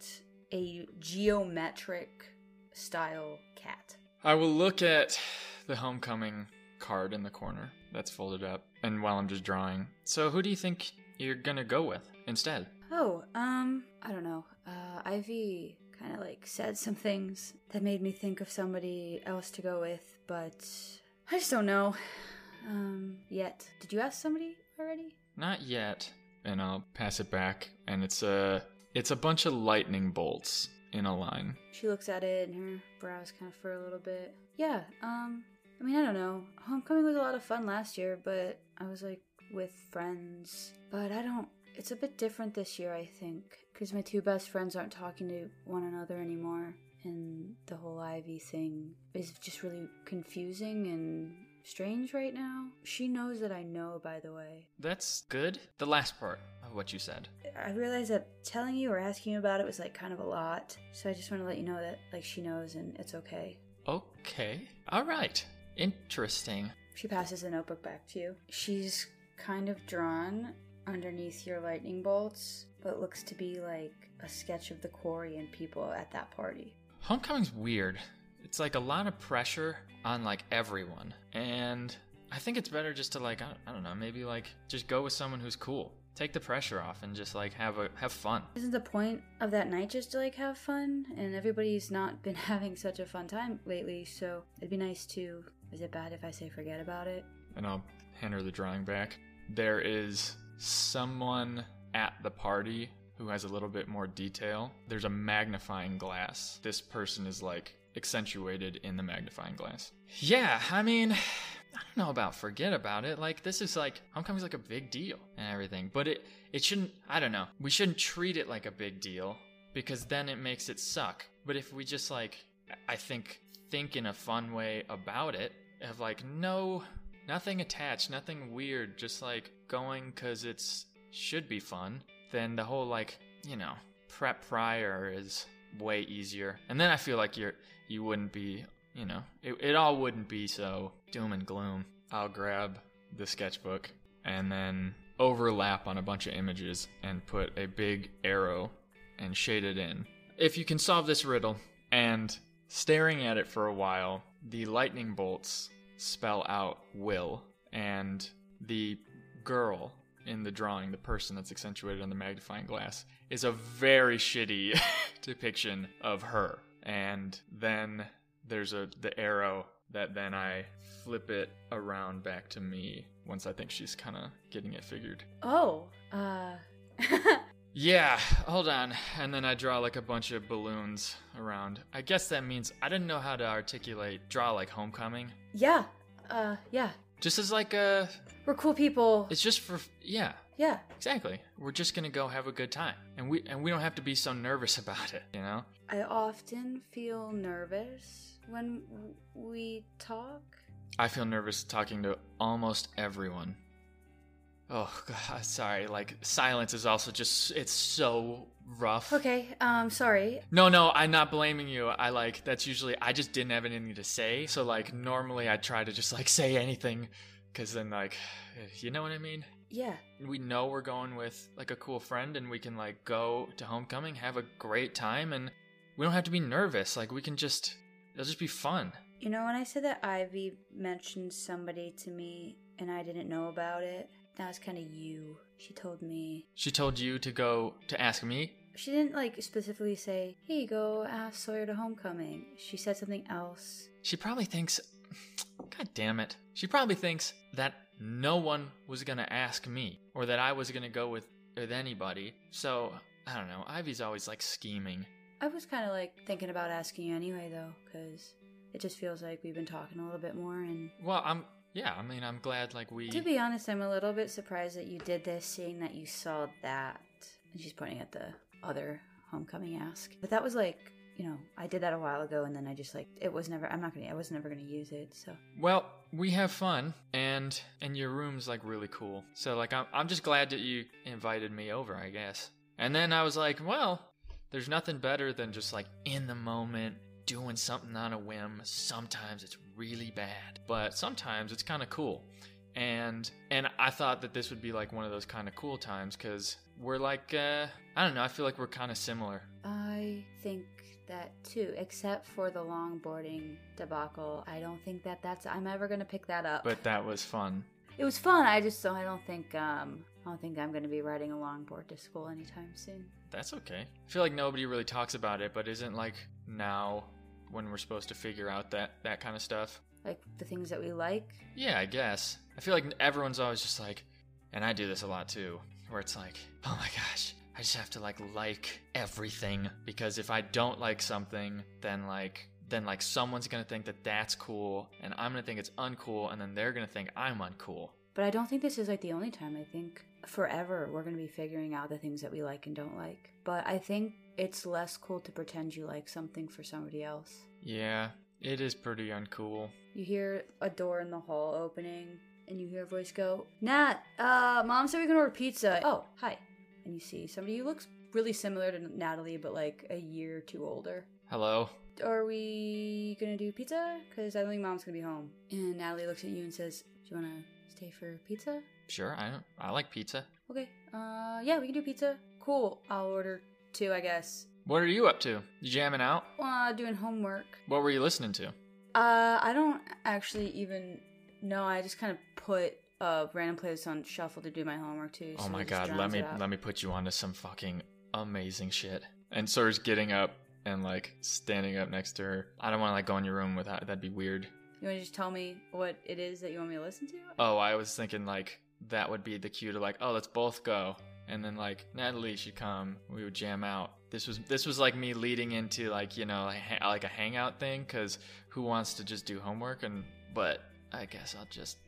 a geometric style cat. I will look at the homecoming card in the corner that's folded up, and while I'm just drawing. So who do you think you're gonna go with instead? Oh, um, I don't know. Uh, Ivy kind of like said some things that made me think of somebody else to go with, but I just don't know. Um, yet. Did you ask somebody already? Not yet. And I'll pass it back, and it's a it's a bunch of lightning bolts in a line. She looks at it and her brows kind of furrow a little bit. Yeah, um, I mean, I don't know. Homecoming was a lot of fun last year, but I was like with friends. But I don't, it's a bit different this year, I think, because my two best friends aren't talking to one another anymore. And the whole Ivy thing is just really confusing and strange right now. She knows that I know, by the way. That's good. The last part of what you said. I realized that telling you or asking you about it was like kind of a lot. So I just want to let you know that like she knows and it's okay. Okay. All right. Interesting. She passes the notebook back to you. She's kind of drawn underneath your lightning bolts, but looks to be like a sketch of the quarry and people at that party. Homecoming's weird. It's like a lot of pressure on like everyone. And I think it's better just to like, I don't, I don't know, maybe like just go with someone who's cool. Take the pressure off and just like have a have fun. Isn't the point of that night just to like have fun? And everybody's not been having such a fun time lately, so it'd be nice to... Is it bad if I say forget about it? And I'll hand her the drawing back. There is someone at the party who has a little bit more detail. There's a magnifying glass. This person is like accentuated in the magnifying glass. Yeah, I mean, I don't don't know about forget about it. Like, this is like, homecoming's like a big deal and everything. But it, it shouldn't, I don't know. We shouldn't treat it like a big deal because then it makes it suck. But if we just like, I think, think in a fun way about it, of like, no, nothing attached, nothing weird, just like going because it's should be fun, then the whole like, you know, prep prior is way easier. And then I feel like you're, you wouldn't be, you know, it, it all wouldn't be so doom and gloom. I'll grab the sketchbook and then overlap on a bunch of images and put a big arrow and shade it in. If you can solve this riddle, and staring at it for a while, the lightning bolts spell out will, and the girl in the drawing, the person that's accentuated on the magnifying glass, is a very shitty depiction of her. And then there's a the arrow that then I flip it around back to me once I think she's kind of getting it figured. Oh, uh... Yeah, hold on. And then I draw like a bunch of balloons around. I guess that means I didn't know how to articulate, draw like homecoming. yeah, uh, yeah. Just as like a, We're cool people. it's just for, yeah, Yeah. exactly. We're just gonna go have a good time. And we, and we don't have to be so nervous about it, you know? I often feel nervous when w- we talk. I feel nervous talking to almost everyone. Oh, God, sorry. Like, silence is also just, it's so rough. Okay, um, sorry. No, no, I'm not blaming you. I like, that's usually, I just didn't have anything to say. So, like, normally I try to just, like, say anything. Because then, like, you know what I mean? Yeah. We know we're going with, like, a cool friend and we can, like, go to homecoming, have a great time. And we don't have to be nervous. Like, we can just, it'll just be fun. You know, when I said that Ivy mentioned somebody to me and I didn't know about it, that was kind of you. She told me. She told you to go to ask me? She didn't, like, specifically say, hey, go ask Sawyer to homecoming. She said something else. She probably thinks, God damn it. She probably thinks that no one was going to ask me or that I was going to go with, with anybody. So, I don't know. Ivy's always, like, scheming. I was kind of, like, thinking about asking you anyway, though, because it just feels like we've been talking a little bit more and... Well, I'm, yeah, I mean, I'm glad, like, we... To be honest, I'm a little bit surprised that you did this, seeing that you saw that. And she's pointing at the other homecoming ask. But that was like, you know, I did that a while ago, and then I just like, it was never, I'm not gonna, I was never gonna use it, so. Well, we have fun, and and your room's, like, really cool. So, like, I'm, I'm just glad that you invited me over, I guess. And then I was like, well, there's nothing better than just, like, in the moment, doing something on a whim. Sometimes it's really bad, but sometimes it's kind of cool. And and I thought that this would be like one of those kind of cool times because we're like, uh, I don't know, I feel like we're kind of similar. I think that too, except for the longboarding debacle. I don't think that that's, I'm ever going to pick that up. But that was fun. It was fun, I just don't, I don't think, um, I don't think I'm going to be riding a longboard to school anytime soon. That's okay. I feel like nobody really talks about it, but isn't like now when we're supposed to figure out that, that kind of stuff? Like the things that we like. Yeah, I guess. I feel like everyone's always just like, and I do this a lot too, where it's like, oh my gosh, I just have to like like everything because if I don't like something, then like then like someone's gonna think that that's cool, and I'm gonna think it's uncool, and then they're gonna think I'm uncool. But I don't think this is like the only time. I think forever we're gonna be figuring out the things that we like and don't like. But I think it's less cool to pretend you like something for somebody else. Yeah, it is pretty uncool. You hear a door in the hall opening, and you hear a voice go, Nat, uh, Mom said we can order pizza. Oh, hi. And you see somebody who looks really similar to Natalie, but like a year or two older. Hello? Are we gonna do pizza? Because I don't think Mom's gonna be home. And Natalie looks at you and says, do you wanna stay for pizza? Sure, I don't, I like pizza. Okay, uh, yeah, we can do pizza. Cool, I'll order two, I guess. What are you up to? You jamming out? Uh, doing homework. What were you listening to? Uh, I don't actually even know. I just kind of put a random playlist on shuffle to do my homework too. Oh so my it just god, let drowns me it out. let me put you onto some fucking amazing shit. And Sor's getting up and like standing up next to her. I don't want to like go in your room without, that'd be weird. You want to just tell me what it is that you want me to listen to? Oh, I was thinking like that would be the cue to like, oh, let's both go. And then like Natalie should come. We would jam out. This was this was like me leading into like, you know, like, ha- like a hangout thing, because who wants to just do homework? And but I guess I'll just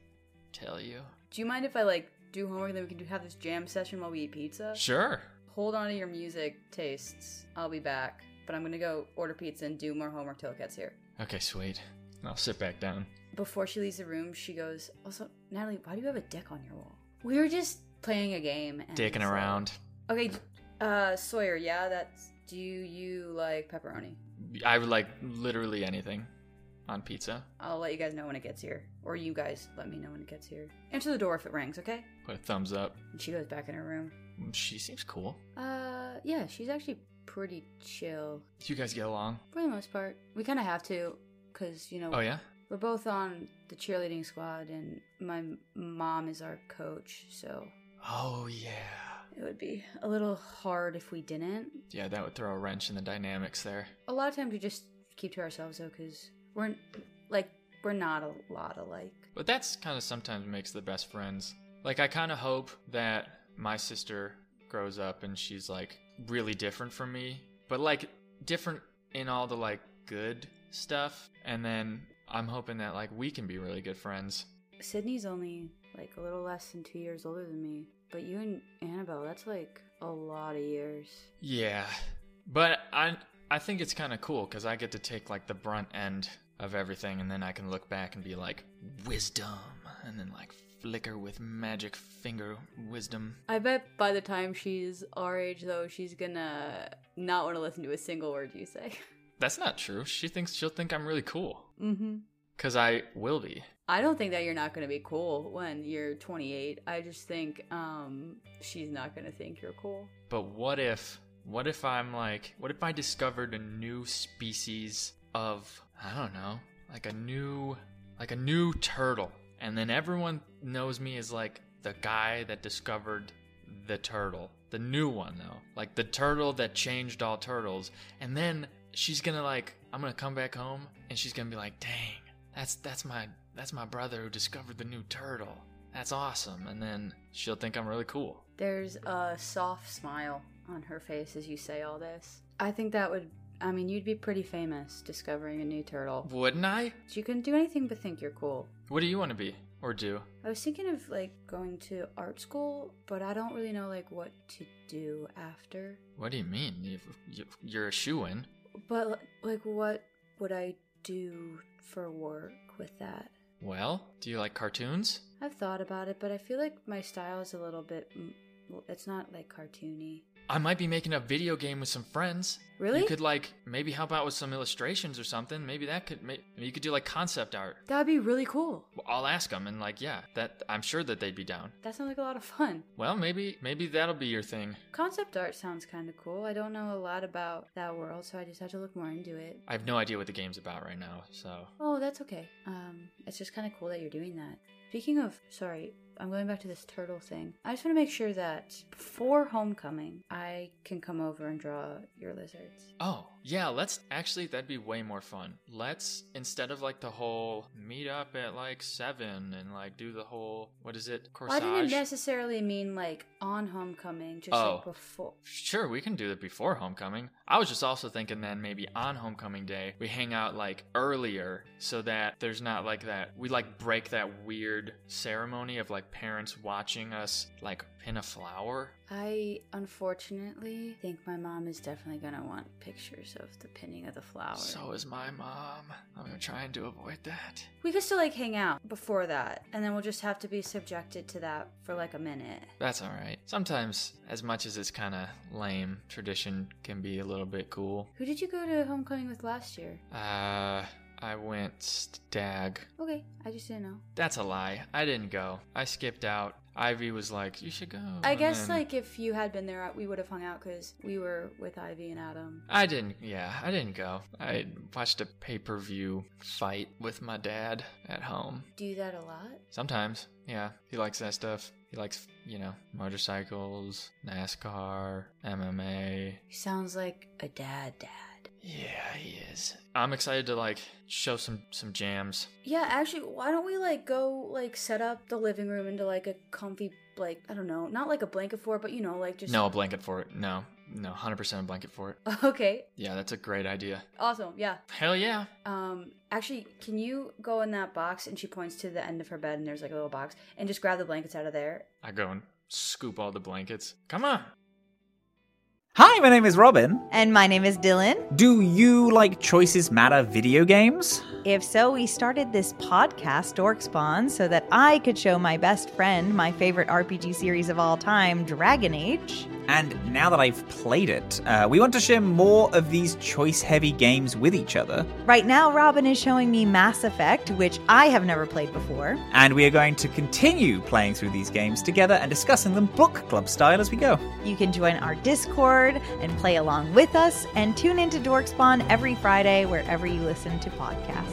tell you. Do you mind if I, like, do homework and then we can do, have this jam session while we eat pizza? Sure. Hold on to your music tastes. I'll be back. But I'm gonna go order pizza and do more homework till it gets here. Okay, sweet. I'll sit back down. Before she leaves the room, she goes, also, Natalie, why do you have a dick on your wall? We were just playing a game. And Dicking so- around. Okay, uh, Sawyer, yeah, that's... Do you like pepperoni? I would like literally anything on pizza. I'll let you guys know when it gets here. Or you guys let me know when it gets here. Answer the door if it rings, okay? Put a thumbs up. And she goes back in her room. She seems cool. Uh, yeah, she's actually pretty chill. You guys get along? For the most part. We kind of have to, because, you know... Oh, yeah? We're both on the cheerleading squad, and my mom is our coach, so... Oh, yeah. It would be a little hard if we didn't. Yeah, that would throw a wrench in the dynamics there. A lot of times we just keep to ourselves, though, because we're, like, we're not a lot alike. But that's kind of sometimes makes the best friends. Like, I kind of hope that my sister grows up and she's, like, really different from me. But, like, different in all the, like, good stuff. And then I'm hoping that, like, we can be really good friends. Sydney's only, like, a little less than two years older than me. But you and Annabelle, that's, like, a lot of years. Yeah. But I I think it's kind of cool because I get to take, like, the brunt end of everything. And then I can look back and be like, wisdom. And then, like, flicker with magic finger wisdom. I bet by the time she's our age, though, she's gonna not want to listen to a single word you say. That's not true. She thinks she'll think I'm really cool. Mm-hmm. Because I will be. I don't think that you're not going to be cool when you're twenty-eight. I just think um, she's not going to think you're cool. But what if, what if I'm like, what if I discovered a new species of, I don't know, like a new, like a new turtle. And then everyone knows me as like the guy that discovered the turtle. The new one though. Like the turtle that changed all turtles. And then she's going to like, I'm going to come back home and she's going to be like, dang, that's, that's my... That's my brother who discovered the new turtle. That's awesome. And then she'll think I'm really cool. There's a soft smile on her face as you say all this. I think that would, I mean, you'd be pretty famous discovering a new turtle. Wouldn't I? You couldn't do anything but think you're cool. What do you want to be? Or do? I was thinking of, like, going to art school, but I don't really know, like, what to do after. What do you mean? You've, you're a shoo-in. But, like, what would I do for work with that? Well, do you like cartoons? I've thought about it, but I feel like my style is a little bit... Well, it's not, like, cartoony. I might be making a video game with some friends. Really? You could, like, maybe help out with some illustrations or something. Maybe that could... Maybe you could do, like, concept art. That would be really cool. Well, I'll ask them, and, like, yeah, that I'm sure that they'd be down. That sounds like a lot of fun. Well, maybe maybe that'll be your thing. Concept art sounds kind of cool. I don't know a lot about that world, so I just had to look more into it. I have no idea what the game's about right now, so... Oh, that's okay. Um, it's just kind of cool that you're doing that. Speaking of... Sorry, I'm going back to this turtle thing. I just want to make sure that before homecoming, I can come over and draw your lizards. Oh, yeah, let's... Actually, that'd be way more fun. Let's, instead of, like, the whole meet up at, like, seven and, like, do the whole... What is it? Corsage? Well, I didn't necessarily mean, like, on homecoming, just, Oh. like, before. Sure, we can do it before homecoming. I was just also thinking then maybe on homecoming day, we hang out, like, earlier so that there's not, like, that... We, like, break that weird ceremony of, like, parents watching us, like, pin a flower. I, unfortunately, think my mom is definitely going to want pictures of the pinning of the flower. So is my mom. I'm gonna try and to avoid that. We could still, like, hang out before that, and then we'll just have to be subjected to that for, like, a minute. That's alright. Sometimes, as much as it's kind of lame, tradition can be a little bit cool. Who did you go to homecoming with last year? Uh... I went stag. Okay, I just didn't know. That's a lie. I didn't go. I skipped out. Ivy was like, you should go. I and guess, then- like, if you had been there, we would have hung out because we were with Ivy and Adam. I didn't, yeah, I didn't go. I watched a pay-per-view fight with my dad at home. Do that a lot? Sometimes, yeah. He likes that stuff. He likes, you know, motorcycles, NASCAR, M M A. He sounds like a dad dad. Yeah, he is. I'm excited to, like, show some, some jams. Yeah, actually, why don't we, like, go, like, set up the living room into, like, a comfy, like, I don't know, not like a blanket fort, but, you know, like, just... No, a blanket for it. No. No, one hundred percent a blanket fort. Okay. Yeah, that's a great idea. Awesome. Yeah. Hell yeah. Um, actually, can you go in that box? And she points to the end of her bed, and there's like a little box, and just grab the blankets out of there. I go and scoop all the blankets. Come on. Hi, my name is Robin. And my name is Dylan. Do you like Choices Matter video games? If so, we started this podcast, Dorkspawn, so that I could show my best friend my favorite R P G series of all time, Dragon Age. And now that I've played it, uh, we want to share more of these choice-heavy games with each other. Right now, Robin is showing me Mass Effect, which I have never played before. And we are going to continue playing through these games together and discussing them book club style as we go. You can join our Discord and play along with us, and tune into Dorkspawn every Friday wherever you listen to podcasts.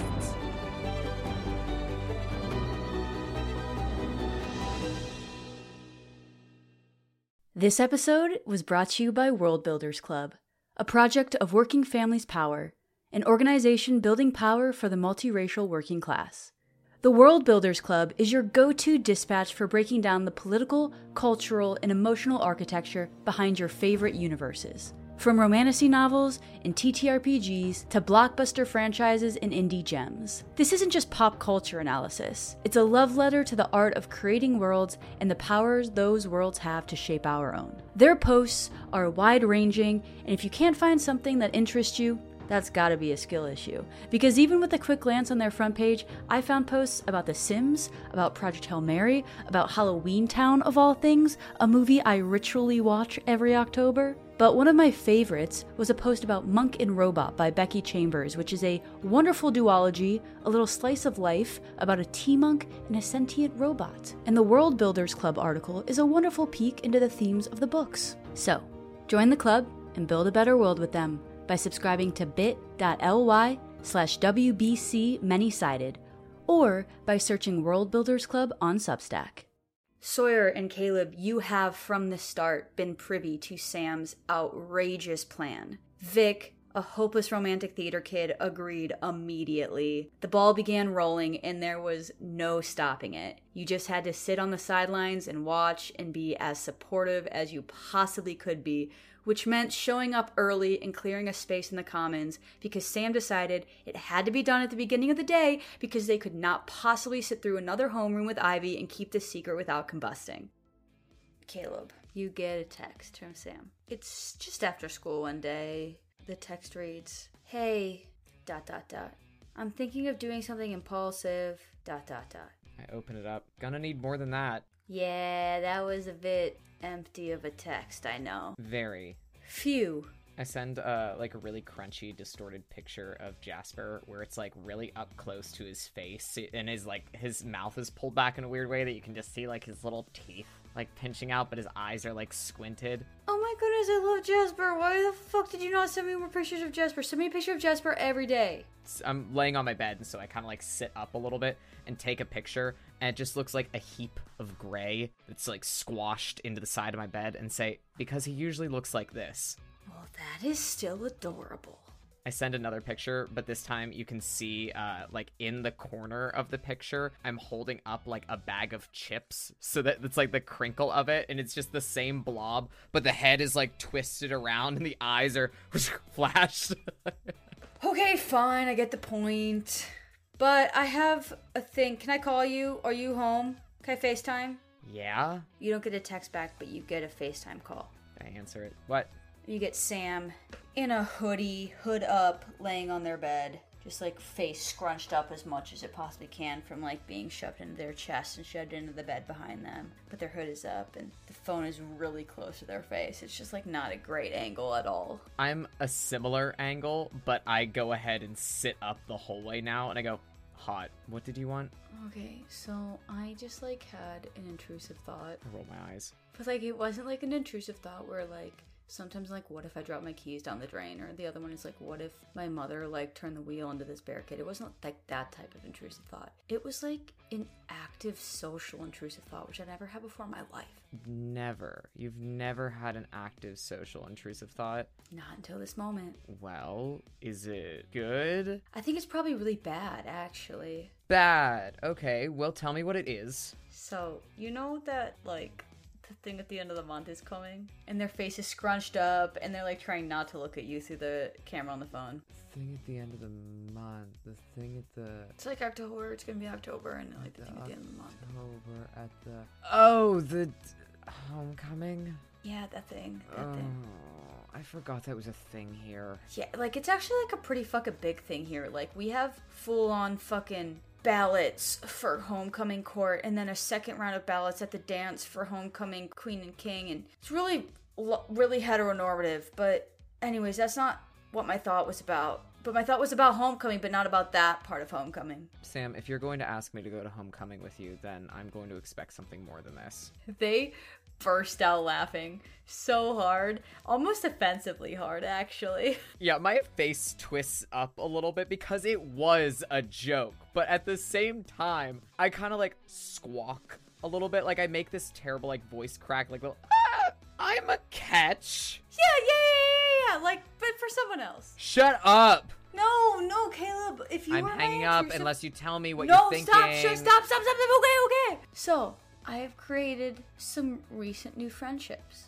This episode was brought to you by World Builders Club, a project of Working Families Power, an organization building power for the multiracial working class. The World Builders Club is your go-to dispatch for breaking down the political, cultural, and emotional architecture behind your favorite universes. From romantasy novels and T T R P Gs to blockbuster franchises and indie gems. This isn't just pop culture analysis. It's a love letter to the art of creating worlds and the powers those worlds have to shape our own. Their posts are wide-ranging, and if you can't find something that interests you, that's gotta be a skill issue. Because even with a quick glance on their front page, I found posts about The Sims, about Project Hail Mary, about Halloween Town of all things, a movie I ritually watch every October. But one of my favorites was a post about Monk and Robot by Becky Chambers, which is a wonderful duology, a little slice of life about a tea monk and a sentient robot. And the World Builders Club article is a wonderful peek into the themes of the books. So, join the club and build a better world with them by subscribing to bit.ly slash WBC Many-Sided, or by searching World Builders Club on Substack. Sawyer and Caleb, you have from the start been privy to Sam's outrageous plan. Vic, a hopeless romantic theater kid, agreed immediately. The ball began rolling and there was no stopping it. You just had to sit on the sidelines and watch and be as supportive as you possibly could be, which meant showing up early and clearing a space in the commons because Sam decided it had to be done at the beginning of the day because they could not possibly sit through another homeroom with Ivy and keep the secret without combusting. Caleb, you get a text from Sam. It's just after school one day. The text reads, "Hey, dot dot dot. I'm thinking of doing something impulsive, dot dot dot." I open it up. Gonna need more than that. Yeah, that was a bit empty of a text, I know. Very. Phew. I send uh, like a really crunchy, distorted picture of Jasper where it's like really up close to his face and his like his mouth is pulled back in a weird way that you can just see like his little teeth like pinching out, but his eyes are like squinted. Oh my goodness, I love Jasper. Why the fuck did you not send me more pictures of Jasper? Send me a picture of Jasper every day. I'm laying on my bed, and so I kind of like sit up a little bit and take a picture, and it just looks like a heap of gray that's like squashed into the side of my bed, and say, because he usually looks like this. Well, that is still adorable. I send another picture, but this time you can see, uh, like, in the corner of the picture, I'm holding up, like, a bag of chips, so that it's, like, the crinkle of it, and it's just the same blob, but the head is, like, twisted around, and the eyes are flashed. Okay, fine, I get the point. But I have a thing. Can I call you? Are you home? Can I FaceTime? Yeah? You don't get a text back, but you get a FaceTime call. I answer it. What? You get Sam in a hoodie, hood up, laying on their bed, just like face scrunched up as much as it possibly can from like being shoved into their chest and shoved into the bed behind them. But their hood is up and the phone is really close to their face. It's just like not a great angle at all. I'm a similar angle, but I go ahead and sit up the whole way now and I go, hot. What did you want? Okay, so I just like had an intrusive thought. I roll my eyes. But like it wasn't like an intrusive thought where like sometimes like what if I drop my keys down the drain, or the other one is like what if my mother like turned the wheel into this barricade. It wasn't like that type of intrusive thought. It was like an active social intrusive thought, which I never had before in my life. Never. You've never had an active social intrusive thought? Not until this moment. Well, is it good? I think it's probably really bad, actually. Bad. Okay, well tell me what it is. So, you know that like the thing at the end of the month is coming, and their face is scrunched up, and they're like trying not to look at you through the camera on the phone. Thing at the end of the month. The thing at the It's like October. It's gonna be October, and like the thing at the end of the month. October at the oh the homecoming. Yeah, that thing. That Oh, thing. I forgot that was a thing here. Yeah, like it's actually like a pretty fucking big thing here. Like we have full on fucking ballots for homecoming court, and then a second round of ballots at the dance for homecoming queen and king, and it's really, really heteronormative. But anyways, that's not what my thought was about. But my thought was about homecoming, but not about that part of homecoming. Sam, if you're going to ask me to go to homecoming with you, then I'm going to expect something more than this. They burst out laughing so hard, almost offensively hard, actually. Yeah, my face twists up a little bit because it was a joke, but at the same time, I kind of like squawk a little bit. Like I make this terrible like voice crack, like little, ah, I'm a catch. Yeah, yeah, yeah, yeah, yeah, like, but for someone else. Shut up. No, no, Caleb, if you I'm were my hanging up intrusive- unless you tell me what no, you're thinking. stop, sure, stop, stop, stop, stop, okay, okay. So, I have created some recent new friendships.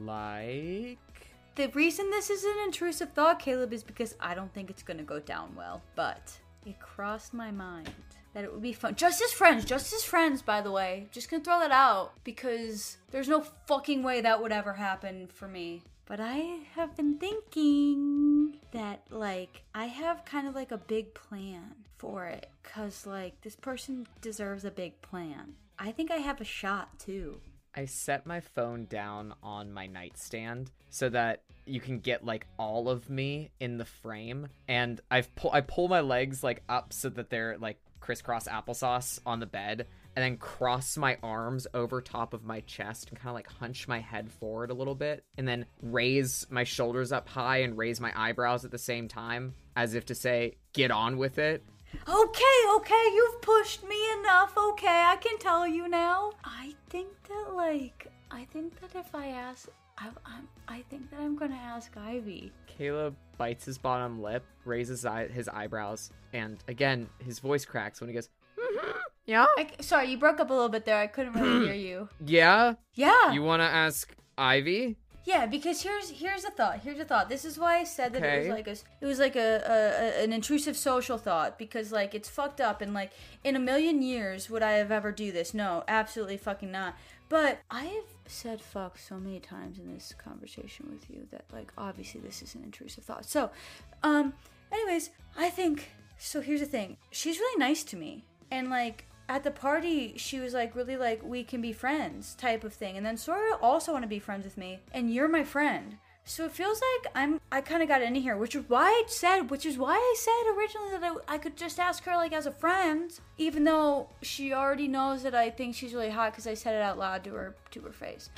Like? The reason this is an intrusive thought, Caleb, is because I don't think it's gonna go down well. But it crossed my mind that it would be fun. Just as friends, just as friends, by the way. Just gonna throw that out because there's no fucking way that would ever happen for me. But I have been thinking that, like, I have kind of like a big plan for it. Cause, like, this person deserves a big plan. I think I have a shot, too. I set my phone down on my nightstand so that you can get like all of me in the frame, and I've pull I pull my legs like up so that they're like crisscross applesauce on the bed, and then cross my arms over top of my chest and kind of like hunch my head forward a little bit, and then raise my shoulders up high and raise my eyebrows at the same time, as if to say, get on with it. Okay, okay, you've pushed me enough. Okay, I can tell you now. I think that, like, I think that if I ask, I, I'm, I think that I'm gonna ask Ivy. Caleb bites his bottom lip, raises eye- his eyebrows, and again, his voice cracks when he goes, mm-hmm, yeah? I, sorry, you broke up a little bit there. I couldn't really hear you. Yeah? Yeah. You want to ask Ivy? Yeah, because here's here's a thought. Here's a thought. This is why I said that it was Okay. like a it was like a, a, a an intrusive social thought, because like it's fucked up, and like in a million years would I have ever do this? No, absolutely fucking not. But I have said fuck so many times in this conversation with you that like obviously this is an intrusive thought. So, um anyways, I think so here's the thing. She's really nice to me. And like at the party, she was like really like, we can be friends type of thing. And then Sora also want to be friends with me, and you're my friend. So it feels like I'm, I kind of got in here, which is why I said, which is why I said originally that I, I could just ask her like as a friend, even though she already knows that I think she's really hot because I said it out loud to her, to her face.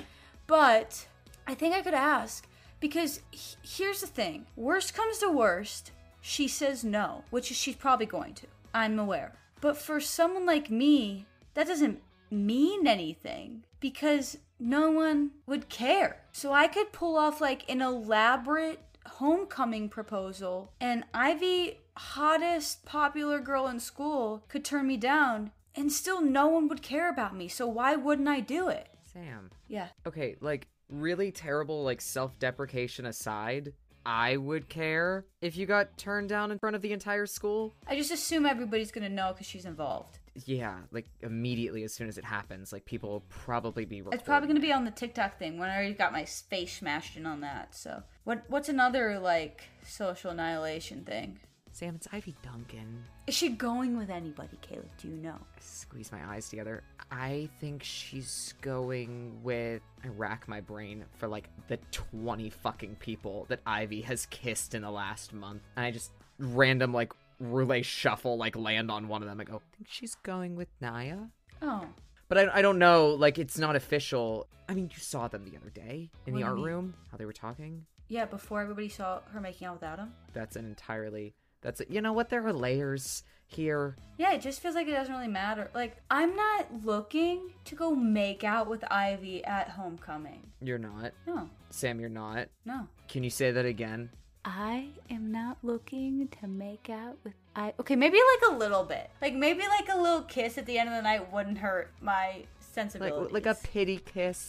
But I think I could ask, because he- here's the thing. Worst comes to worst, she says no, which is she's probably going to. I'm aware. But for someone like me, that doesn't mean anything because no one would care. So I could pull off like an elaborate homecoming proposal, and Ivy, hottest popular girl in school, could turn me down, and still no one would care about me. So why wouldn't I do it? Sam. Yeah. Okay, like, really terrible, like, self-deprecation aside, I would care if you got turned down in front of the entire school. I just assume everybody's gonna know because she's involved. Yeah, like, immediately as soon as it happens, like, people will probably be recording. It's probably gonna be on the TikTok thing when I already got my face smashed in on that. So what? What's another like social annihilation thing? Sam, it's Ivy Duncan. Is she going with anybody, Caleb? Do you know? I squeeze my eyes together. I think she's going with... I rack my brain for, like, the twenty fucking people that Ivy has kissed in the last month. And I just random, like, roulette shuffle, like, land on one of them. I go, I think she's going with Naya. Oh, But I, I don't know, like, it's not official. I mean, you saw them the other day in What the do you art mean? room, how they were talking. yeah. Before everybody saw her making out with Adam. That's an entirely... That's it. You know what? There are layers here. Yeah, it just feels like it doesn't really matter. Like, I'm not looking to go make out with Ivy at homecoming. You're not. No, Sam, you're not. no. Can you say that again? I am not looking to make out with I. Okay, maybe like a little bit. Like maybe like a little kiss at the end of the night wouldn't hurt my Like, sensibilities. like a pity kiss.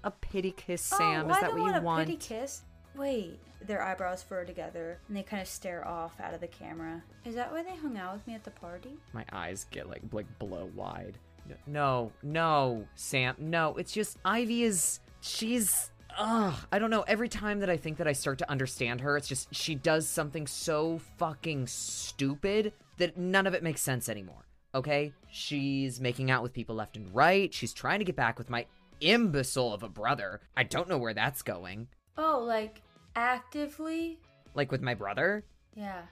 a pity kiss, Oh, Sam? well, Is that I don't what you want a want? pity kiss. Wait, their eyebrows furrow together, and they kind of stare off out of the camera. Is that why they hung out with me at the party? My eyes get like like blow wide. No, no, Sam, no. It's just Ivy is she's ugh. I don't know. Every time that I think that I start to understand her, it's just she does something so fucking stupid that none of it makes sense anymore. Okay? She's making out with people left and right. She's trying to get back with my imbecile of a brother. I don't know where that's going. Oh, like actively? Like with my brother? Yeah.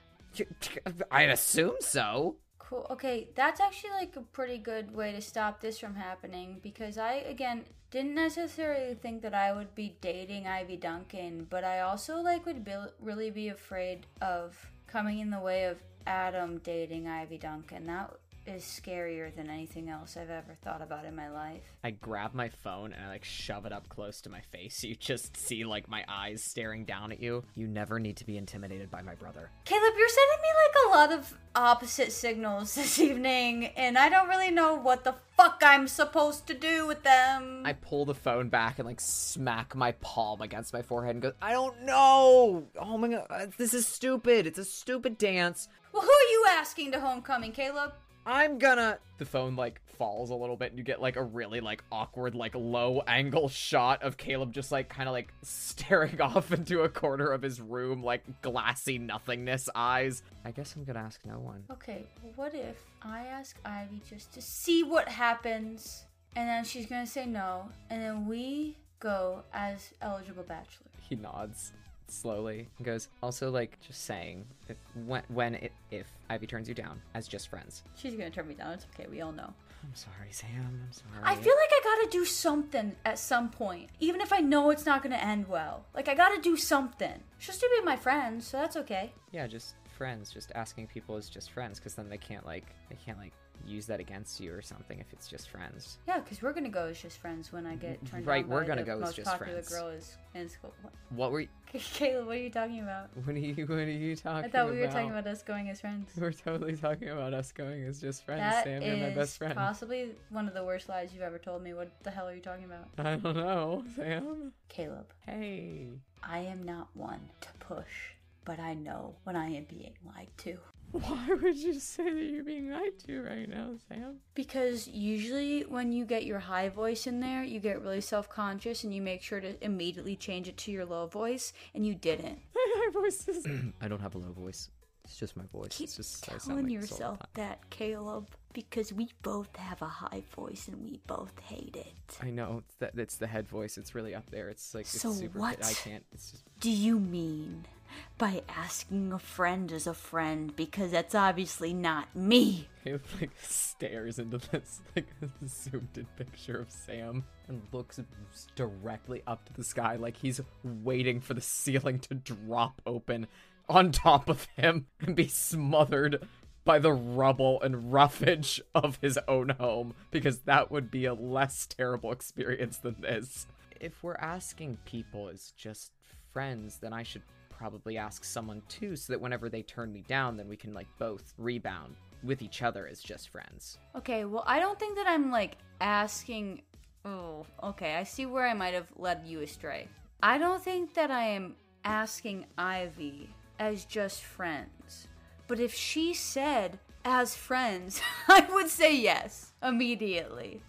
I'd assume so. Cool. Okay, that's actually like a pretty good way to stop this from happening because I, again, didn't necessarily think that I would be dating Ivy Duncan, but I also like would be, really be afraid of coming in the way of Adam dating Ivy Duncan. That is scarier than anything else I've ever thought about in my life. I grab my phone and I like shove it up close to my face. You just see like my eyes staring down at you. You never need to be intimidated by my brother. Caleb, you're sending me like a lot of opposite signals this evening, and I don't really know what the fuck I'm supposed to do with them. I pull the phone back and like smack my palm against my forehead and go, I don't know. Oh my god, this is stupid. It's a stupid dance. Well, who are you asking to homecoming, Caleb? I'm gonna... The phone, like, falls a little bit, and you get, like, a really, like, awkward, like, low-angle shot of Caleb just, like, kind of, like, staring off into a corner of his room, like, glassy nothingness eyes. I guess I'm gonna ask no one. Okay, well, what if I ask Ivy just to see what happens, and then she's gonna say no, and then we go as eligible bachelor? He nods slowly and goes, also, like, just saying, if, when, when it, if Ivy turns you down as just friends. She's gonna turn me down. It's okay. We all know. I'm sorry, Sam. I'm sorry. I feel like I gotta do something at some point, even if I know it's not gonna end well. Like, I gotta do something. She'll still be my friend, so that's okay. Yeah, just friends. Just asking people as just friends, because then they can't, like, they can't, like, use that against you or something if it's just friends. Yeah, because we're gonna go as just friends when I get turned Right, down we're by gonna the go as most just popular friends. girl is in school. What? What were you... Caleb, what are you talking about? What are you, what are you talking about? I thought we were talking about us going as friends. We're totally talking about us going as just friends, That Sam. You're my best is friend. possibly one of the worst lies you've ever told me. What the hell are you talking about? I don't know, Sam. Caleb, Hey. I am not one to push, but I know when I am being lied to. Why would you say that you're being lied to right now, Sam? Because usually when you get your high voice in there, you get really self-conscious and you make sure to immediately change it to your low voice, and you didn't. My high voice is... I don't have a low voice. It's just my voice. Keep it's just I sound telling like this all the yourself time. that, Caleb, because we both have a high voice and we both hate it. I know. It's, that, it's the head voice. It's really up there. It's like, So it's super... what? I can't... It's just... Do you mean by asking a friend as a friend? Because that's obviously not me. Caleb, like, stares into this, like, zoomed-in picture of Sam and looks directly up to the sky like he's waiting for the ceiling to drop open on top of him and be smothered by the rubble and roughage of his own home, because that would be a less terrible experience than this. If we're asking people as just friends, then I should probably ask someone too, so that whenever they turn me down, then we can, like, both rebound with each other as just friends. Okay, well, I don't think that I'm, like, asking... Oh, okay, I see where I might have led you astray. I don't think that I am asking Ivy as just friends. But if she said as friends, I would say yes immediately.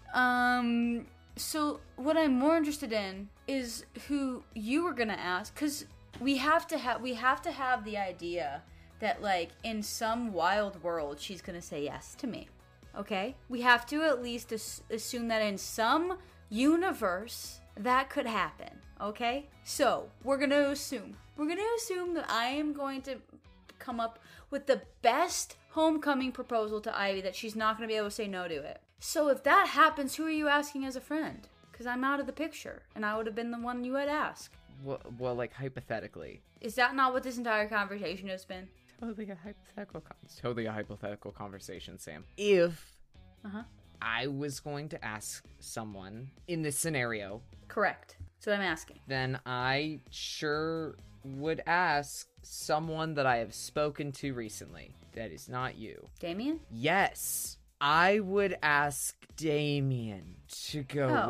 Um, so what I'm more interested in is who you were gonna ask, because we have to have we have to have the idea that, like, in some wild world, she's gonna say yes to me. Okay? We have to at least as- assume that in some universe that could happen. Okay? So we're gonna assume we're gonna assume that I am going to come up with the best homecoming proposal to Ivy that she's not going to be able to say no to it. So if that happens, who are you asking as a friend? Because I'm out of the picture, and I would have been the one you had asked. Well, well, like, hypothetically. Is that not what this entire conversation has been? Totally a hypothetical con- It's totally a hypothetical conversation, Sam. If Uh-huh. I was going to ask someone in this scenario, Correct. So I'm asking. then I sure would ask someone that I have spoken to recently. That is not you. Damien? Yes, I would ask Damien to go Oh. with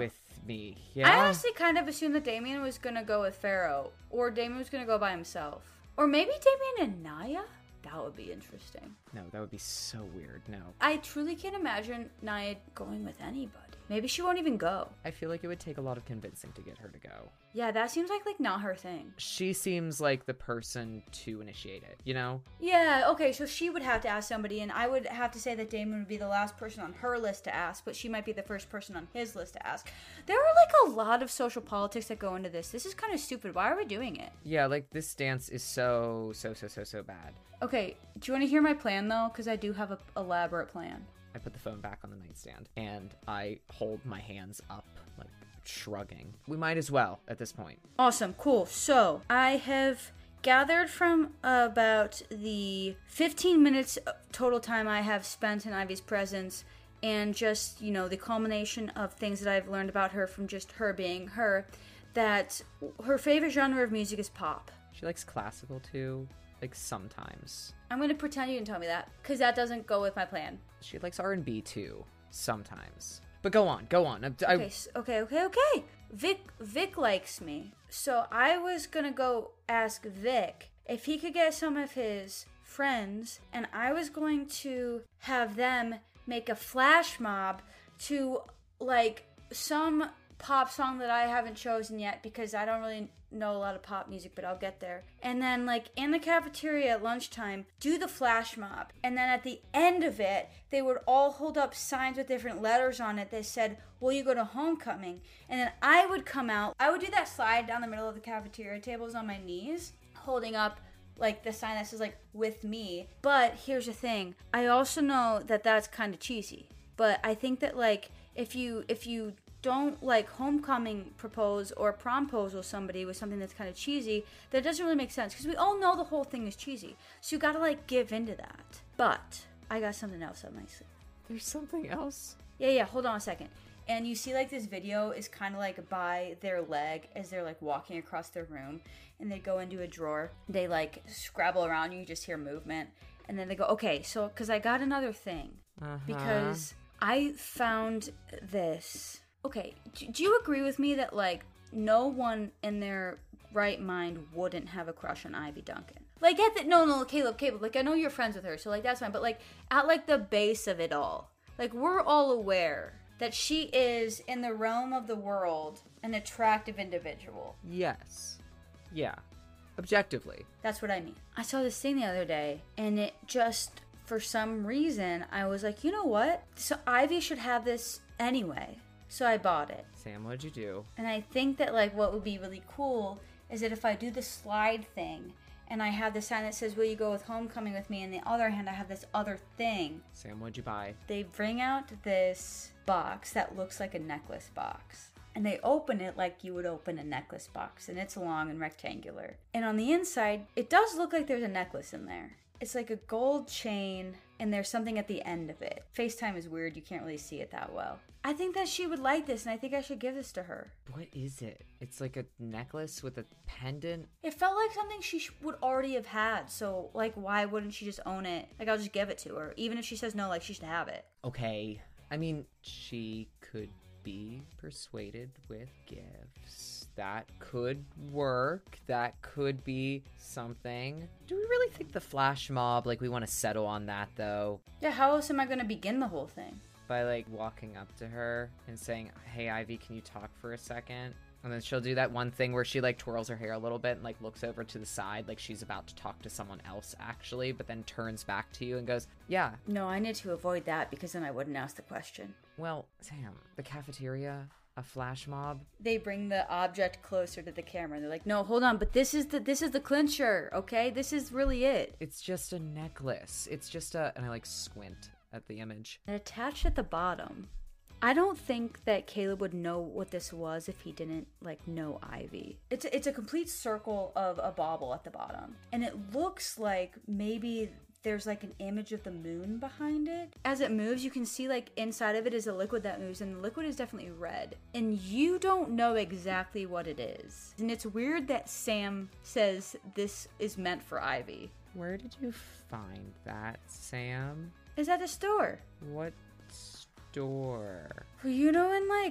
me. Yeah. I honestly kind of assumed that Damien was gonna go with Pharaoh, or Damien was gonna go by himself, or maybe Damien and Naya. That would be interesting. No, that would be so weird. No. I truly can't imagine Naya going with anybody. Maybe she won't even go. I feel like it would take a lot of convincing to get her to go. Yeah, that seems like like not her thing. She seems like the person to initiate it, you know? Yeah, okay, so she would have to ask somebody, and I would have to say that Damon would be the last person on her list to ask, but she might be the first person on his list to ask. There are like a lot of social politics that go into this. This is kind of stupid. Why are we doing it? Yeah, like this dance is so, so, so, so, so bad. Okay, do you want to hear my plan though? Because I do have a elaborate plan. I put the phone back on the nightstand and I hold my hands up, like shrugging. We might as well at this point. Awesome, cool. So I have gathered from about the fifteen minutes total time I have spent in Ivy's presence, and just, you know, the culmination of things that I've learned about her from just her being her, that her favorite genre of music is pop. She likes classical too, like sometimes. I'm going to pretend you didn't tell me that, because that doesn't go with my plan. She likes R and B too, sometimes. But go on, go on. I, Okay, s- okay, okay, okay. Vic, Vic likes me. So I was going to go ask Vic if he could get some of his friends, and I was going to have them make a flash mob to, like, some pop song that I haven't chosen yet because I don't really know a lot of pop music, but I'll get there. And then, like, in the cafeteria at lunchtime, do the flash mob. And then at the end of it, they would all hold up signs with different letters on it that said, will you go to homecoming? And then I would come out. I would do that slide down the middle of the cafeteria tables on my knees, holding up like the sign that says like with me. But here's the thing, I also know that that's kind of cheesy, but I think that like if you if you don't like homecoming propose or prompose with somebody with something that's kind of cheesy, that doesn't really make sense because we all know the whole thing is cheesy, so you gotta like give into that. But I got something else up my sleeve. There's something else? Yeah, yeah, hold on a second. And you see like this video is kind of like by their leg as they're like walking across their room, and they go into a drawer, they like scrabble around, you just hear movement, and then they go, okay, so because I got another thing, Uh-huh. because I found this. Okay, do, do you agree with me that like no one in their right mind wouldn't have a crush on Ivy Duncan? Like at the, no, no, Caleb, Caleb, like I know you're friends with her, so like that's fine, but like at like the base of it all, like we're all aware that she is, in the realm of the world, an attractive individual. Yes. Yeah. Objectively. That's what I mean. I saw this thing the other day, and it just, for some reason, I was like, you know what? So Ivy should have this anyway. So I bought it. Sam, what'd you do? And I think that, like, what would be really cool is that if I do the slide thing, and I have the sign that says, will you go with homecoming with me? And the other hand, I have this other thing. Sam, what'd you buy? They bring out this box that looks like a necklace box. And they open it like you would open a necklace box. And it's long and rectangular. And on the inside, it does look like there's a necklace in there. It's like a gold chain, and there's something at the end of it. FaceTime is weird. You can't really see it that well. I think that she would like this, and I think I should give this to her. What is it? It's like a necklace with a pendant? It felt like something she sh- would already have had, so, like, why wouldn't she just own it? Like, I'll just give it to her. Even if she says no, like, she should have it. Okay. I mean, she could be persuaded with gifts. That could work. That could be something. Do we really think the flash mob, like, we want to settle on that, though? Yeah, how else am I going to begin the whole thing? By, like, walking up to her and saying, hey, Ivy, can you talk for a second? And then she'll do that one thing where she, like, twirls her hair a little bit and, like, looks over to the side like she's about to talk to someone else, actually, but then turns back to you and goes, yeah. No, I need to avoid that because then I wouldn't ask the question. Well, Sam, the cafeteria, a flash mob. They bring the object closer to the camera. They're like, no, hold on, but this is the this is the clincher, okay? This is really it. It's just a necklace. It's just a... And I, like, squint at the image. And attached at the bottom. I don't think that Caleb would know what this was if he didn't, like, know Ivy. It's a, it's a complete circle of a bauble at the bottom. And it looks like maybe there's, like, an image of the moon behind it. As it moves, you can see, like, inside of it is a liquid that moves, and the liquid is definitely red. And you don't know exactly what it is. And it's weird that Sam says this is meant for Ivy. Where did you find that, Sam? Is at the store. What store? Well, you know, in, like,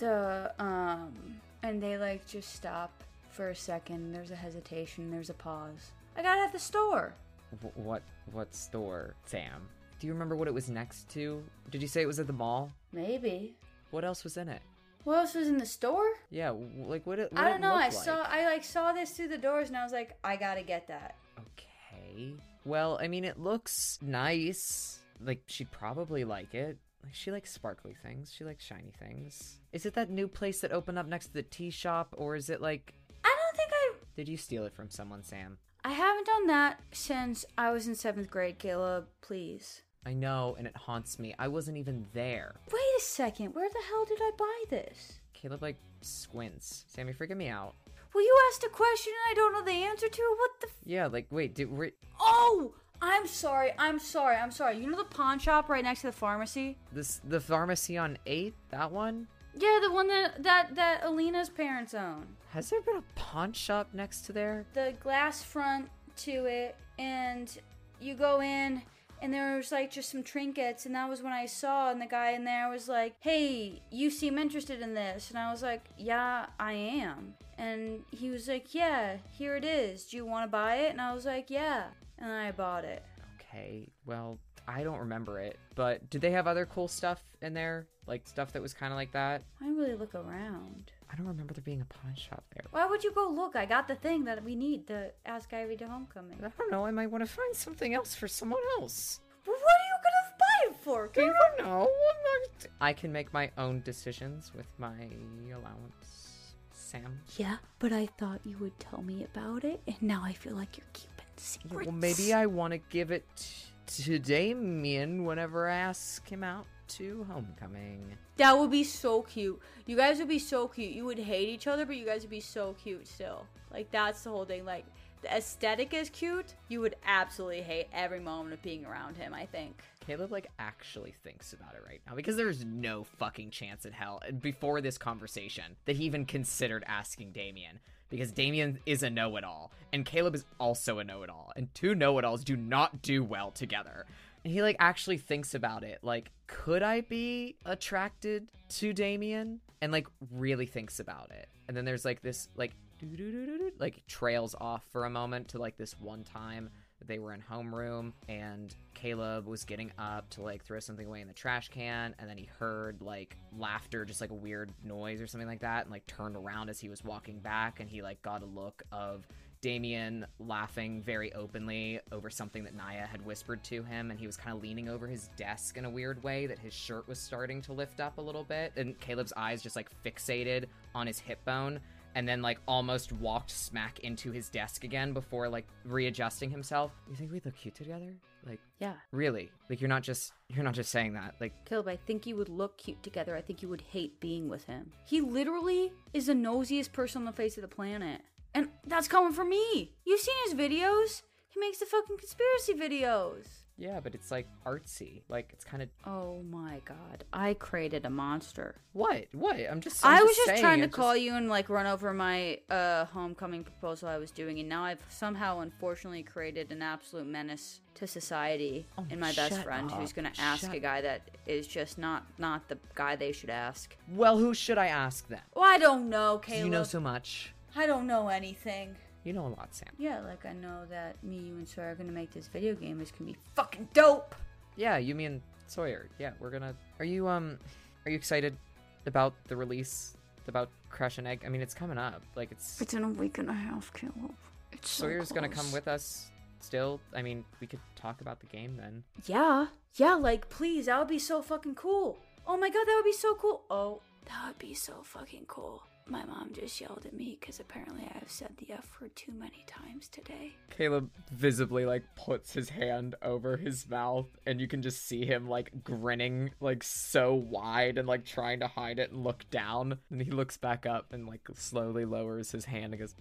the, um, and they, like, just stop for a second. There's a hesitation. There's a pause. I got it at the store. W- what, what store, Sam? Do you remember what it was next to? Did you say it was at the mall? Maybe. What else was in it? What else was in the store? Yeah, w- like what it what I don't it know. I looked like. saw, I, like, saw this through the doors, and I was like, I gotta get that. Okay. Well, I mean, it looks nice. Like, she'd probably like it. Like, she likes sparkly things. She likes shiny things. Is it that new place that opened up next to the tea shop, or is it like... I don't think I... Did you steal it from someone, Sam? I haven't done that since I was in seventh grade, Caleb. Please. I know, and it haunts me. I wasn't even there. Wait a second. Where the hell did I buy this? Caleb, like, squints. Sam, you're freaking me out. Well, you asked a question and I don't know the answer to it. What the f- Yeah, like, wait, did we... Oh! I'm sorry. I'm sorry. I'm sorry. You know the pawn shop right next to the pharmacy? This, the pharmacy on eighth? That one? Yeah, the one that, that, that Alina's parents own. Has there been a pawn shop next to there? The glass front to it, and you go in, and there was like just some trinkets, and that was when I saw, and the guy in there was like, hey, you seem interested in this. And I was like, yeah, I am. And he was like, yeah, here it is. Do you want to buy it? And I was like, yeah. And then I bought it. Okay, well, I don't remember it, but did they have other cool stuff in there? Like, stuff that was kind of like that? I didn't really look around. I don't remember there being a pawn shop there. Why would you go look? I got the thing that we need to ask Ivy to homecoming. I don't know, I might want to find something else for someone else. Well, what are you gonna buy it for? I don't know. I'm not... I can make my own decisions with my allowance, Sam. Yeah, but I thought you would tell me about it, and now I feel like you're keeping secrets. Well, maybe I want to give it to Damien whenever I ask him out to homecoming. That would be so cute. You guys would be so cute. You would hate each other, but you guys would be so cute still. Like, that's the whole thing. Like, the aesthetic is cute. You would absolutely hate every moment of being around him, I think. Caleb, like, actually thinks about it right now, because there's no fucking chance in hell, before this conversation, that he even considered asking Damien. Because Damien is a know-it-all, and Caleb is also a know-it-all, and two know-it-alls do not do well together. And he, like, actually thinks about it, like, could I be attracted to Damien? And, like, really thinks about it. And then there's, like, this, like, doo-doo-doo-doo-doo, like, trails off for a moment to, like, this one time that they were in homeroom, and Caleb was getting up to, like, throw something away in the trash can, and then he heard, like, laughter, just, like, a weird noise or something like that, and, like, turned around as he was walking back, and he, like, got a look of Damien laughing very openly over something that Naya had whispered to him, and he was kind of leaning over his desk in a weird way that his shirt was starting to lift up a little bit, and Caleb's eyes just, like, fixated on his hip bone, and then, like, almost walked smack into his desk again before, like, readjusting himself. You think we'd look cute together? Like, Yeah. really? Like, you're not just, you're not just saying that. Like, Caleb, I think you would look cute together. I think you would hate being with him. He literally is the nosiest person on the face of the planet. And that's coming from me. You've seen his videos? He makes the fucking conspiracy videos. yeah, but it's, like, artsy. Like, it's kind of... Oh my god. I created a monster. What? What? I'm just I'm I was just saying, trying to it's call just- you and like run over my uh homecoming proposal I was doing, and now I've somehow unfortunately created an absolute menace to society Oh, in my best shut friend up. who's gonna ask Shut- a guy that is just not not the guy they should ask. Well, who should I ask then? Well, I don't know, Caleb. You know so much. I don't know anything. You know a lot, Sam. Yeah, like I know that me, you, and Sawyer are gonna make this video game. It's gonna be fucking dope. Yeah, you mean Sawyer. Yeah, we're gonna... Are you, um... Are you excited about the release? About Crash and Egg? I mean, it's coming up. Like, it's... It's in a week and a half, Caleb. It's so Sawyer's gonna come close. with us still. I mean, we could talk about the game then. Yeah, yeah, like please, that would be so fucking cool. Oh my god, that would be so cool. Oh, that would be so fucking cool. My mom just yelled at me because apparently I have said the F word too many times today. Caleb visibly, like, puts his hand over his mouth, and you can just see him, like, grinning, like, so wide and, like, trying to hide it and look down. And he looks back up and, like, slowly lowers his hand and goes,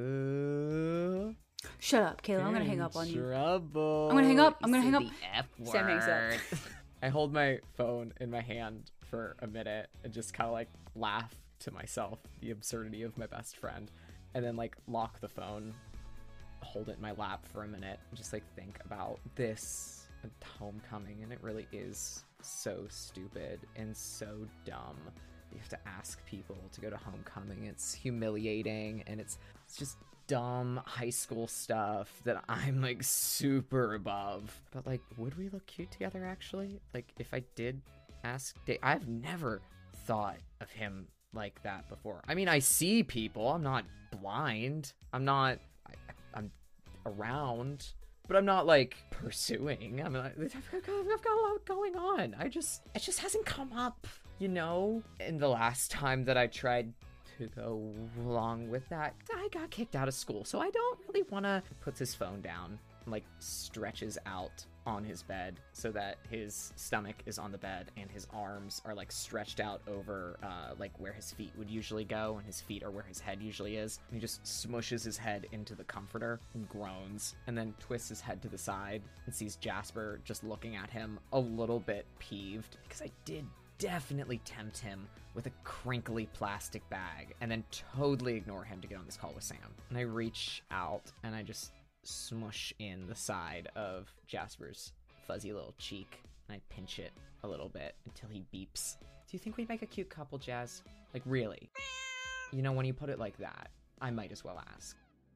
uh... Shut up, Kayla. I'm gonna hang up on you. Trouble. I'm gonna hang up. I'm gonna hang up. The F word. Sam hangs up. I hold my phone in my hand for a minute and just kind of, like, laugh to myself the absurdity of my best friend, and then, like, lock the phone, hold it in my lap for a minute, and just, like, think about this homecoming. And it really is so stupid and so dumb you have to ask people to go to homecoming. It's humiliating, and it's it's just dumb high school stuff that I'm like super above. But like, would we look cute together actually? Like, if I did ask Dave, I've never thought of him like that before. I mean, I see people. I'm not blind. I'm not. I, I'm around, but I'm not like pursuing. I'm like, I've got, I've got a lot going on. I just, it just hasn't come up, you know. And the last time that I tried to go along with that, I got kicked out of school. So I don't really want to. Puts his phone down, and like stretches out on his bed so that his stomach is on the bed and his arms are like stretched out over uh, like where his feet would usually go, and his feet are where his head usually is. And he just smushes his head into the comforter and groans, and then twists his head to the side and sees Jasper just looking at him a little bit peeved, because I did definitely tempt him with a crinkly plastic bag and then totally ignore him to get on this call with Sam. And I reach out and I just smush in the side of Jasper's fuzzy little cheek, and I pinch it a little bit until he beeps. Do you think we'd make a cute couple, Jazz? Like, really? You know, when you put it like that, I might as well ask.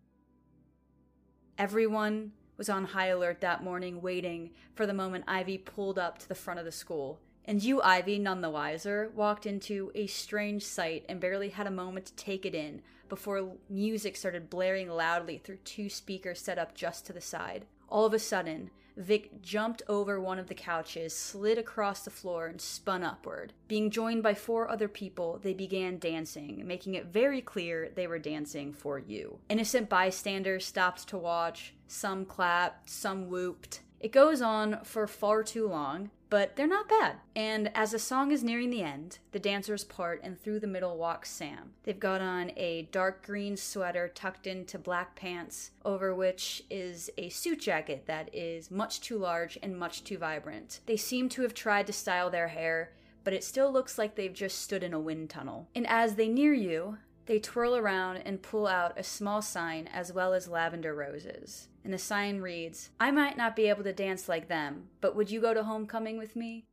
Everyone was on high alert that morning, waiting for the moment Ivy pulled up to the front of the school. And you, Ivy, none the wiser, walked into a strange sight and barely had a moment to take it in before music started blaring loudly through two speakers set up just to the side. All of a sudden, Vic jumped over one of the couches, slid across the floor, and spun upward. Being joined by four other people, they began dancing, making it very clear they were dancing for you. Innocent bystanders stopped to watch. Some clapped, some whooped. It goes on for far too long, but they're not bad. And as the song is nearing the end, the dancers part and through the middle walks Sam. They've got on a dark green sweater tucked into black pants, over which is a suit jacket that is much too large and much too vibrant. They seem to have tried to style their hair, but it still looks like they've just stood in a wind tunnel. And as they near you, they twirl around and pull out a small sign as well as lavender roses. And the sign reads, "I might not be able to dance like them, but would you go to homecoming with me?"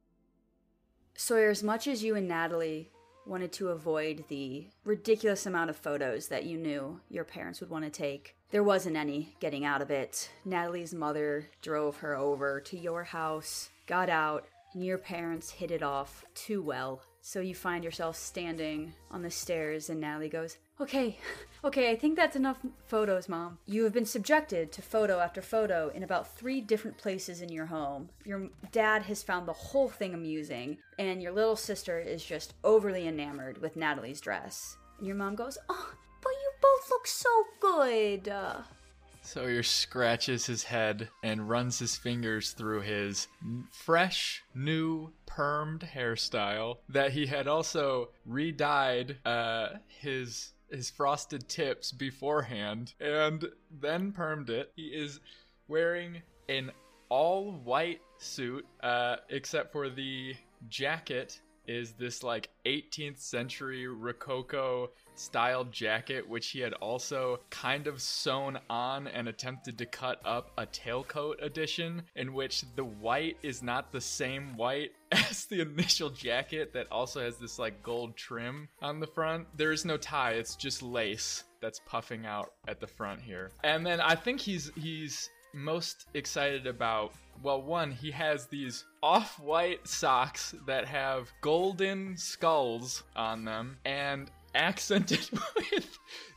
Sawyer, as much as you and Natalie wanted to avoid the ridiculous amount of photos that you knew your parents would want to take, there wasn't any getting out of it. Natalie's mother drove her over to your house, got out, and your parents hit it off too well. So you find yourself standing on the stairs and Natalie goes, Okay, okay, I think that's enough photos, Mom. You have been subjected to photo after photo in about three different places in your home. Your dad has found the whole thing amusing, and your little sister is just overly enamored with Natalie's dress. And your mom goes, Oh, but you both look so good. Uh, Sawyer scratches his head and runs his fingers through his fresh, new, permed hairstyle that he had also re-dyed uh, his his frosted tips beforehand and then permed it. He is wearing an all-white suit, uh, except for the jacket is this like eighteenth century Rococo styled jacket, which he had also kind of sewn on and attempted to cut up a tailcoat edition, in which the white is not the same white as the initial jacket that also has this like gold trim on the front. There is no tie, it's just lace that's puffing out at the front here. And then I think he's he's most excited about, well, one, he has these off-white socks that have golden skulls on them and accented with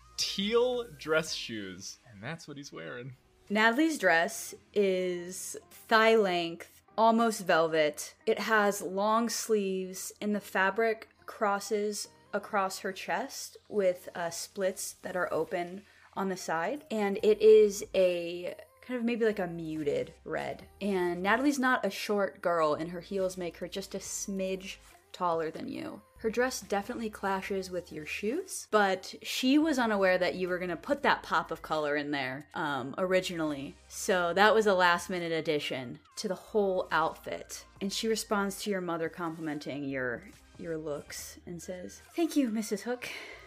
teal dress shoes. And that's what he's wearing. Natalie's dress is thigh length, almost velvet. It has long sleeves, and the fabric crosses across her chest with uh, splits that are open on the side. And it is a kind of maybe like a muted red. And Natalie's not a short girl, and her heels make her just a smidge taller than you. Her dress definitely clashes with your shoes, but she was unaware that you were going to put that pop of color in there um, originally. So that was a last minute addition to the whole outfit. And she responds to your mother complimenting your your looks and says, "Thank you, Missus Hook."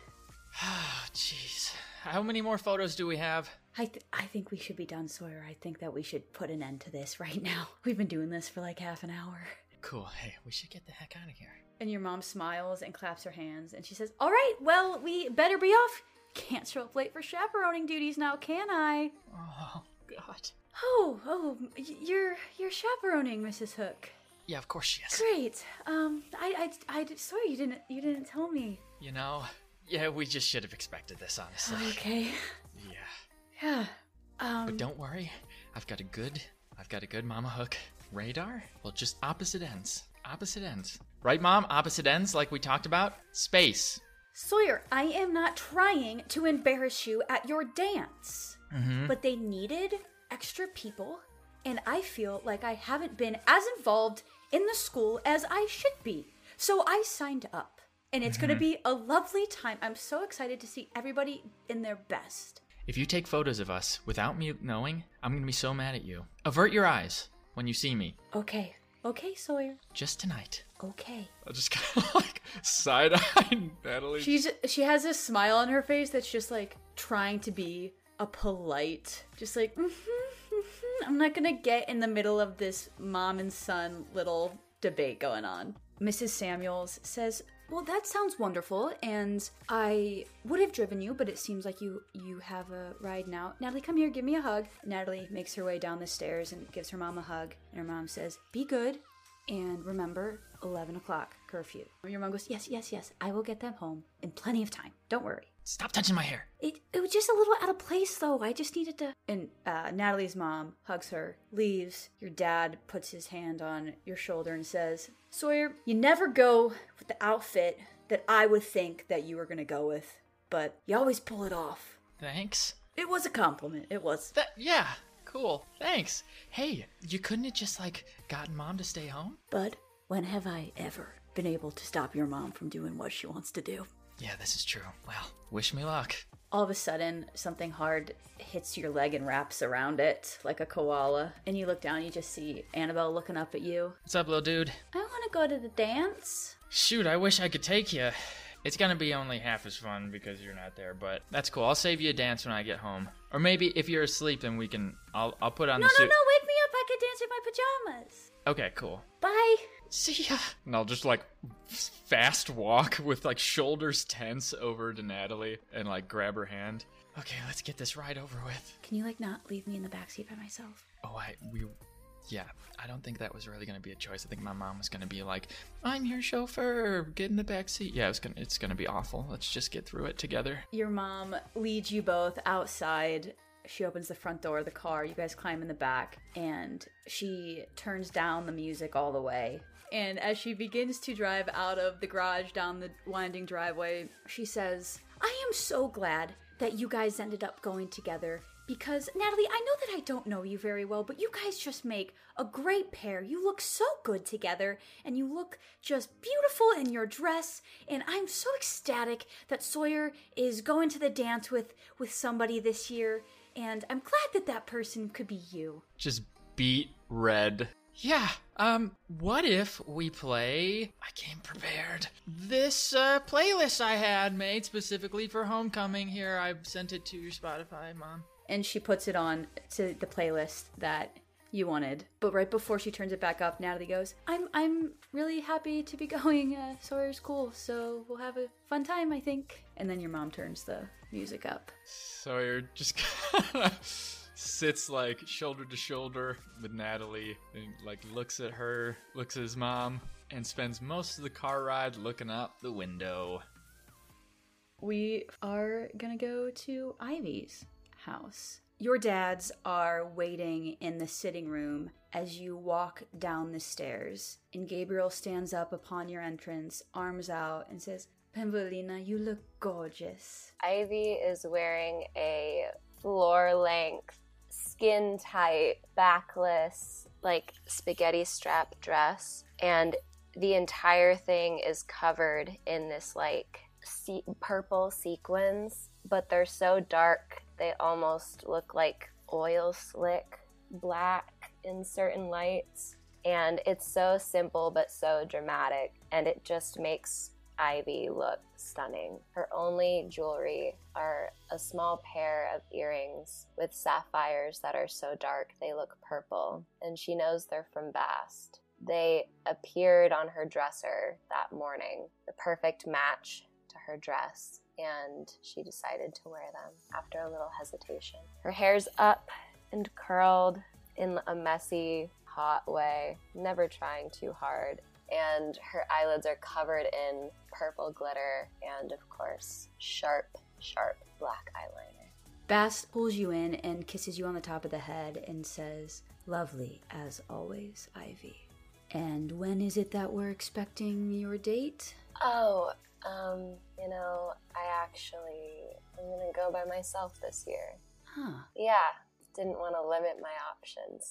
Jeez. How many more photos do we have? I, th- I think we should be done, Sawyer. I think that we should put an end to this right now. We've been doing this for like half an hour. Cool. Hey, we should get the heck out of here. And your mom smiles and claps her hands, and she says, all right, well, we better be off. Can't show up late for chaperoning duties now, can I? Oh, God. Oh, oh, y- you're you're chaperoning, Missus Hook. Yeah, of course she is. Great. Um, I, I, I, sorry you didn't, you didn't tell me. You know, yeah, we just should have expected this, honestly. Okay. Yeah. Yeah. Um. But don't worry, I've got a good, I've got a good Mama Hook radar. Well, just opposite ends. Opposite ends. Right, Mom? Opposite ends, like we talked about? Space. Sawyer, I am not trying to embarrass you at your dance. Mm-hmm. But they needed extra people, and I feel like I haven't been as involved in the school as I should be. So I signed up, and it's Mm-hmm. going to be a lovely time. I'm so excited to see everybody in their best. If you take photos of us without me knowing, I'm gonna be so mad at you. Avert your eyes when you see me. Okay. Okay, Sawyer. Just tonight. Okay. I'll just kind of like side-eye Natalie. She's she has a smile on her face that's just like trying to be a polite, just like, mm-hmm, mm-hmm. I'm not gonna get in the middle of this mom and son little debate going on. Missus Samuels says, well, that sounds wonderful, and I would have driven you, but it seems like you you have a ride now. Natalie, come here, give me a hug. Natalie makes her way down the stairs and gives her mom a hug, and her mom says, be good, and remember, eleven o'clock curfew. Your mom goes, yes, yes, yes, I will get them home in plenty of time. Don't worry. Stop touching my hair. It, it was just a little out of place, though. I just needed to... And uh, Natalie's mom hugs her, leaves. Your dad puts his hand on your shoulder and says, Sawyer, you never go with the outfit that I would think that you were going to go with, but you always pull it off. Thanks. It was a compliment. It was. That, yeah, cool. Thanks. Hey, you couldn't have just, like, gotten Mom to stay home? Bud, when have I ever been able to stop your mom from doing what she wants to do? Yeah, this is true. Well, wish me luck. All of a sudden, something hard hits your leg and wraps around it like a koala. And you look down, you just see Annabelle looking up at you. What's up, little dude? I want to go to the dance. Shoot, I wish I could take you. It's gonna be only half as fun because you're not there, but that's cool. I'll save you a dance when I get home. Or maybe if you're asleep, then we can... I'll, I'll put on No, the no, suit. no, wake me up. I could dance in my pajamas. Okay, cool. Bye. See ya. And I'll just, like, fast walk with, like, shoulders tense over to Natalie and, like, grab her hand. Okay, let's get this ride over with. Can you, like, not leave me in the backseat by myself? Oh, I... we... Yeah, I don't think that was really gonna be a choice. I think my mom was gonna be like, I'm your chauffeur, get in the back seat. Yeah, it's gonna, it's gonna be awful. Let's just get through it together. Your mom leads you both outside. She opens the front door of the car. You guys climb in the back, and she turns down the music all the way. And as she begins to drive out of the garage down the winding driveway, she says, I am so glad that you guys ended up going together. Because, Natalie, I know that I don't know you very well, but you guys just make a great pair. You look so good together, and you look just beautiful in your dress, and I'm so ecstatic that Sawyer is going to the dance with, with somebody this year, and I'm glad that that person could be you. Just beat red. Yeah, um, what if we play... I came prepared. This, uh, playlist I had made specifically for homecoming here. I sent it to your Spotify, Mom. And she puts it on to the playlist that you wanted. But right before she turns it back up, Natalie goes, I'm I'm really happy to be going. Uh, Sawyer's cool, so we'll have a fun time, I think. And then your mom turns the music up. Sawyer just kind of sits, like, shoulder to shoulder with Natalie and, like, looks at her, looks at his mom, and spends most of the car ride looking out the window. We are gonna go to Ivy's house. Your dads are waiting in the sitting room as you walk down the stairs, and Gabriel stands up upon your entrance, arms out, and says, Pembolina, you look gorgeous. Ivy is wearing a floor-length, skin-tight, backless, like spaghetti strap dress, and the entire thing is covered in this like se- purple sequins, but they're so dark they almost look like oil slick black in certain lights. And it's so simple but so dramatic, and it just makes Ivy look stunning. Her only jewelry are a small pair of earrings with sapphires that are so dark they look purple, and she knows they're from Bast. They appeared on her dresser that morning, the perfect match to her dress, and she decided to wear them after a little hesitation. Her hair's up and curled in a messy, hot way, never trying too hard, and her eyelids are covered in purple glitter and, of course, sharp, sharp black eyeliner. Bast pulls you in and kisses you on the top of the head and says, "Lovely as always, Ivy. And when is it that we're expecting your date?" Oh, um, you know, I actually, I'm gonna go by myself this year. Huh. Yeah, didn't want to limit my options.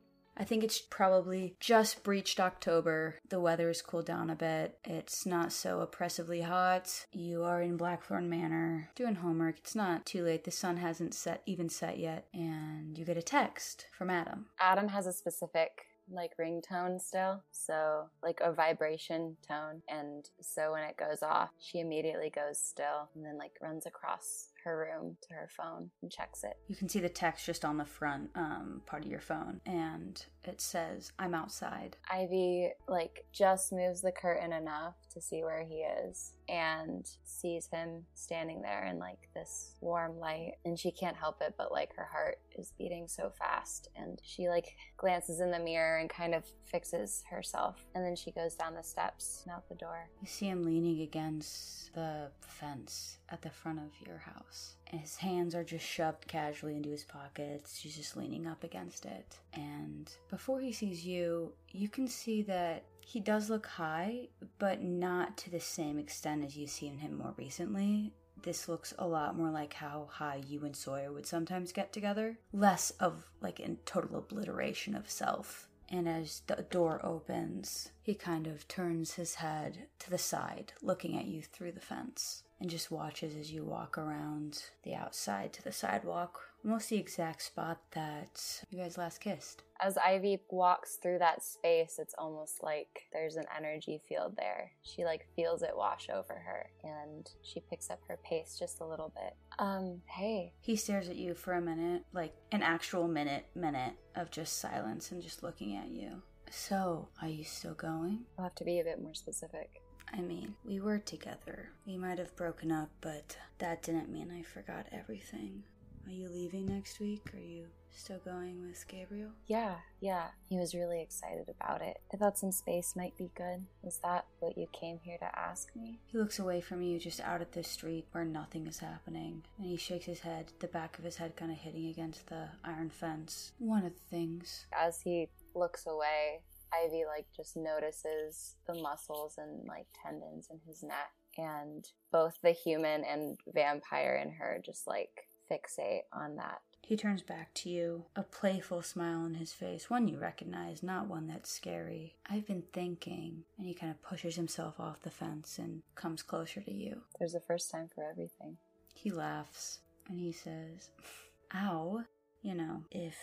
I think it's probably just breached October. The weather's cooled down a bit. It's not so oppressively hot. You are in Blackthorn Manor doing homework. It's not too late. The sun hasn't set even set yet. And you get a text from Adam. Adam has a specific like ringtone still, so like a vibration tone, and so when it goes off, she immediately goes still and then like runs across her room to her phone and checks it. You can see the text just on the front um, part of your phone, and it says, "I'm outside." Ivy like just moves the curtain enough to see where he is and sees him standing there in like this warm light, and she can't help it but like her heart is beating so fast, and she like glances in the mirror and kind of fixes herself, and then she goes down the steps and out the door. You see him leaning against the fence at the front of your house. And his hands are just shoved casually into his pockets. She's just leaning up against it. And before he sees you, you can see that he does look high, but not to the same extent as you've seen him more recently. This looks a lot more like how high you and Sawyer would sometimes get together. Less of like a total obliteration of self. And as the door opens, he kind of turns his head to the side, looking at you through the fence, and just watches as you walk around the outside to the sidewalk, almost the exact spot that you guys last kissed. As Ivy walks through that space, it's almost like there's an energy field there. She like feels it wash over her, and she picks up her pace just a little bit. Um, hey. He stares at you for a minute, like an actual minute, minute of just silence and just looking at you. "So, are you still going?" I'll have to be a bit more specific. I mean, we were together. We might have broken up, but that didn't mean I forgot everything. Are you leaving next week? Are you still going with Gabriel? Yeah, yeah. He was really excited about it. I thought some space might be good. Is that what you came here to ask me? He looks away from you, just out at the street where nothing is happening, and he shakes his head, the back of his head kind of hitting against the iron fence. "One of the things." As he looks away, Ivy like just notices the muscles and like tendons in his neck, and both the human and vampire in her just like fixate on that. He turns back to you, a playful smile on his face, one you recognize, not one that's scary. "I've been thinking," and he kind of pushes himself off the fence and comes closer to you. There's a first time for everything. He laughs and he says, "Ow. You know, if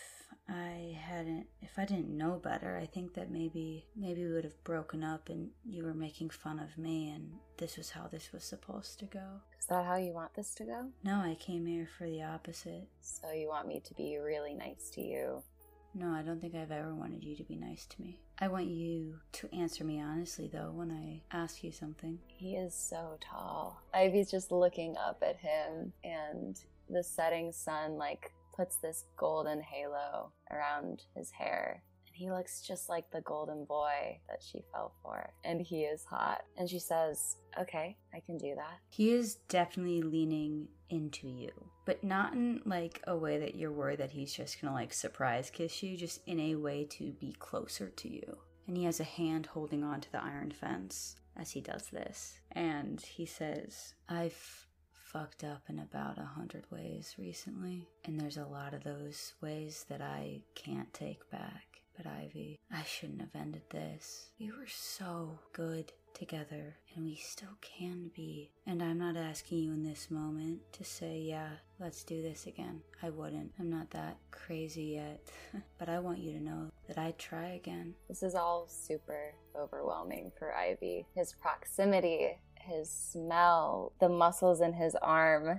I hadn't, if I didn't know better, I think that maybe, maybe we would have broken up and you were making fun of me and this was how this was supposed to go." Is that how you want this to go? No, I came here for the opposite. So you want me to be really nice to you? No, I don't think I've ever wanted you to be nice to me. I want you to answer me honestly, though, when I ask you something. He is so tall. Ivy's just looking up at him, and the setting sun, like, puts this golden halo around his hair. And he looks just like the golden boy that she fell for. And he is hot. And she says, "Okay, I can do that." He is definitely leaning into you, but not in like a way that you're worried that he's just gonna like surprise kiss you, just in a way to be closer to you. And he has a hand holding on to the iron fence as he does this. And he says, "I've fucked up in about a hundred ways recently, and there's a lot of those ways that I can't take back. But Ivy, I shouldn't have ended this. We were so good together, and we still can be. And I'm not asking you in this moment to say, yeah, let's do this again. I wouldn't. I'm not that crazy yet. But I want you to know that I'd try again." This is all super overwhelming for Ivy. His proximity, his smell, the muscles in his arm,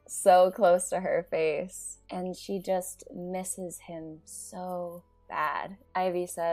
so close to her face. And she just misses him so bad. Ivy says,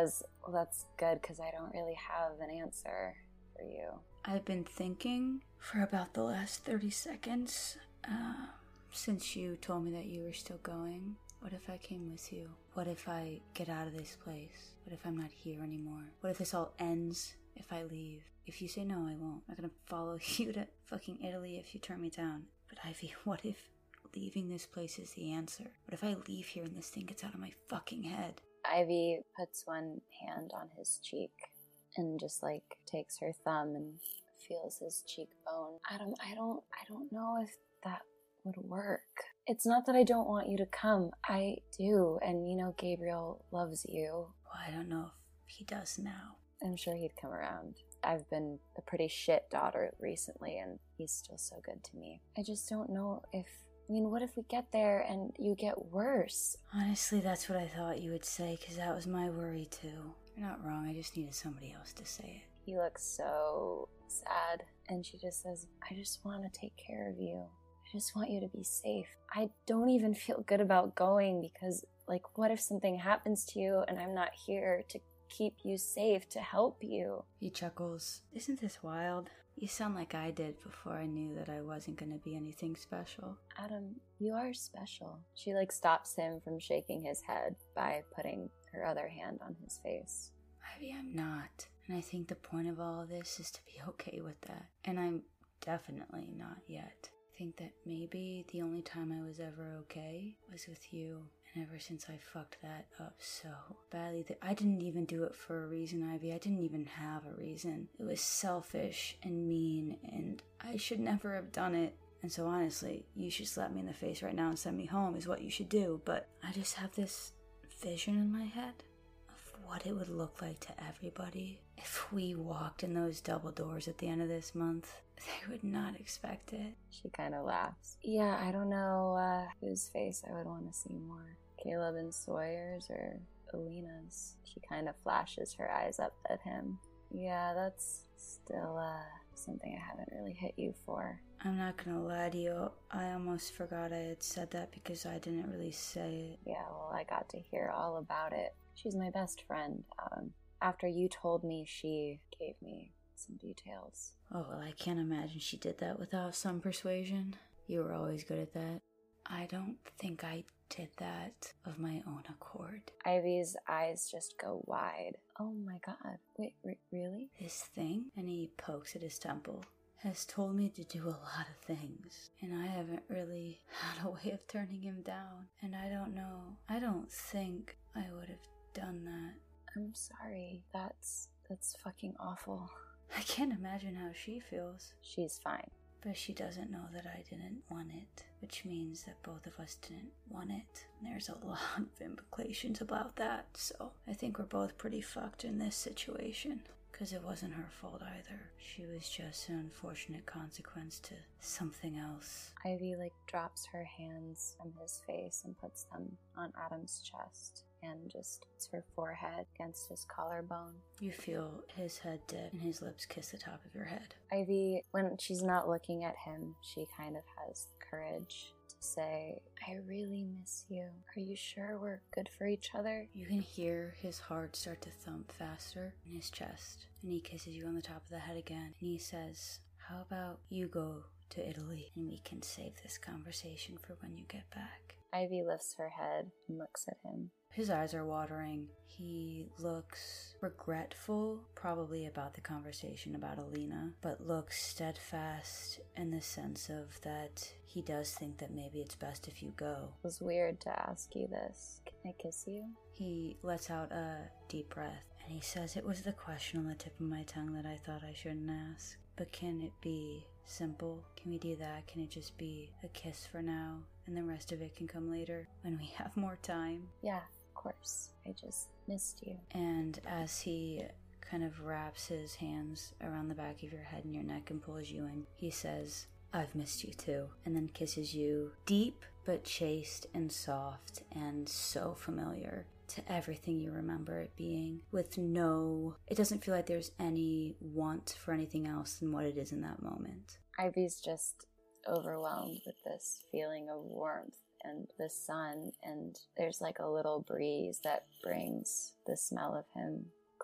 Well, that's good, because I don't really have an answer for you. I've been thinking for about the last thirty seconds, uh, since you told me that you were still going. What if I came with you? What if I get out of this place? What if I'm not here anymore? What if this all ends if I leave? If you say no, I won't. I'm not gonna follow you to fucking Italy if you turn me down. But Ivy, what if leaving this place is the answer? What if I leave here and this thing gets out of my fucking head? Ivy puts one hand on his cheek and just like takes her thumb and feels his cheekbone. Adam, I don't, I don't know if that would work. It's not that I don't want you to come. I do, and you know Gabriel loves you. Well, I don't know if he does now. I'm sure he'd come around. I've been a pretty shit daughter recently, and he's still so good to me. I just don't know if... I mean, what if we get there and you get worse? Honestly, that's what I thought you would say, because that was my worry too. You're not wrong, I just needed somebody else to say it. He looks so sad, and she just says, I just want to take care of you. I just want you to be safe. I don't even feel good about going because, like, what if something happens to you and I'm not here to keep you safe, to help you? He chuckles. Isn't this wild? You sound like I did before I knew that I wasn't going to be anything special. Adam, you are special. She, like, stops him from shaking his head by putting her other hand on his face. Ivy, I'm not. And I think the point of all of this is to be okay with that. And I'm definitely not yet. I think that maybe the only time I was ever okay was with you. And ever since I fucked that up so badly, that I didn't even do it for a reason, Ivy. I didn't even have a reason. It was selfish and mean, and I should never have done it. And so honestly, you should slap me in the face right now and send me home is what you should do. But I just have this vision in my head of what it would look like to everybody if we walked in those double doors at the end of this month. They would not expect it. She kind of laughs. Yeah, I don't know uh, whose face I would want to see more. Caleb and Sawyer's or Alina's. She kind of flashes her eyes up at him. Yeah, that's still uh, something I haven't really hit you for. I'm not gonna lie to you. I almost forgot I had said that because I didn't really say it. Yeah, well, I got to hear all about it. She's my best friend, Adam. After you told me, she gave me some details. Oh, well, I can't imagine she did that without some persuasion. You were always good at that. I don't think I did that of my own accord. Ivy's eyes just go wide. Oh my god. Wait, re- really? This thing, and he pokes at his temple, has told me to do a lot of things, and I haven't really had a way of turning him down. And I don't know. I don't think I would have done that. I'm sorry. That's that's fucking awful. I can't imagine how she feels. She's fine. But she doesn't know that I didn't want it, which means that both of us didn't want it. There's a lot of implications about that, so I think we're both pretty fucked in this situation. Because it wasn't her fault either. She was just an unfortunate consequence to something else. Ivy, like, drops her hands from his face and puts them on Adam's chest and just puts her forehead against his collarbone. You feel his head dip and his lips kiss the top of your head. Ivy, when she's not looking at him, she kind of has courage to say, I really miss you. Are you sure we're good for each other? You can hear his heart start to thump faster in his chest, and he kisses you on the top of the head again, and he says, how about you go to Italy and we can save this conversation for when you get back? Ivy lifts her head and looks at him. His eyes are watering. He looks regretful, probably about the conversation about Alina, but looks steadfast in the sense of that he does think that maybe it's best if you go. It was weird to ask you this. Can I kiss you? He lets out a deep breath, and he says, it was the question on the tip of my tongue that I thought I shouldn't ask. But can it be simple? Can we do that? Can it just be a kiss for now, and the rest of it can come later when we have more time? Yeah. Of course, I just missed you. And as he kind of wraps his hands around the back of your head and your neck and pulls you in, he says, I've missed you too, and then kisses you deep but chaste and soft and so familiar to everything you remember it being, with no, it doesn't feel like there's any want for anything else than what it is in that moment. Ivy's just overwhelmed with this feeling of warmth and the sun, and there's like a little breeze that brings the smell of him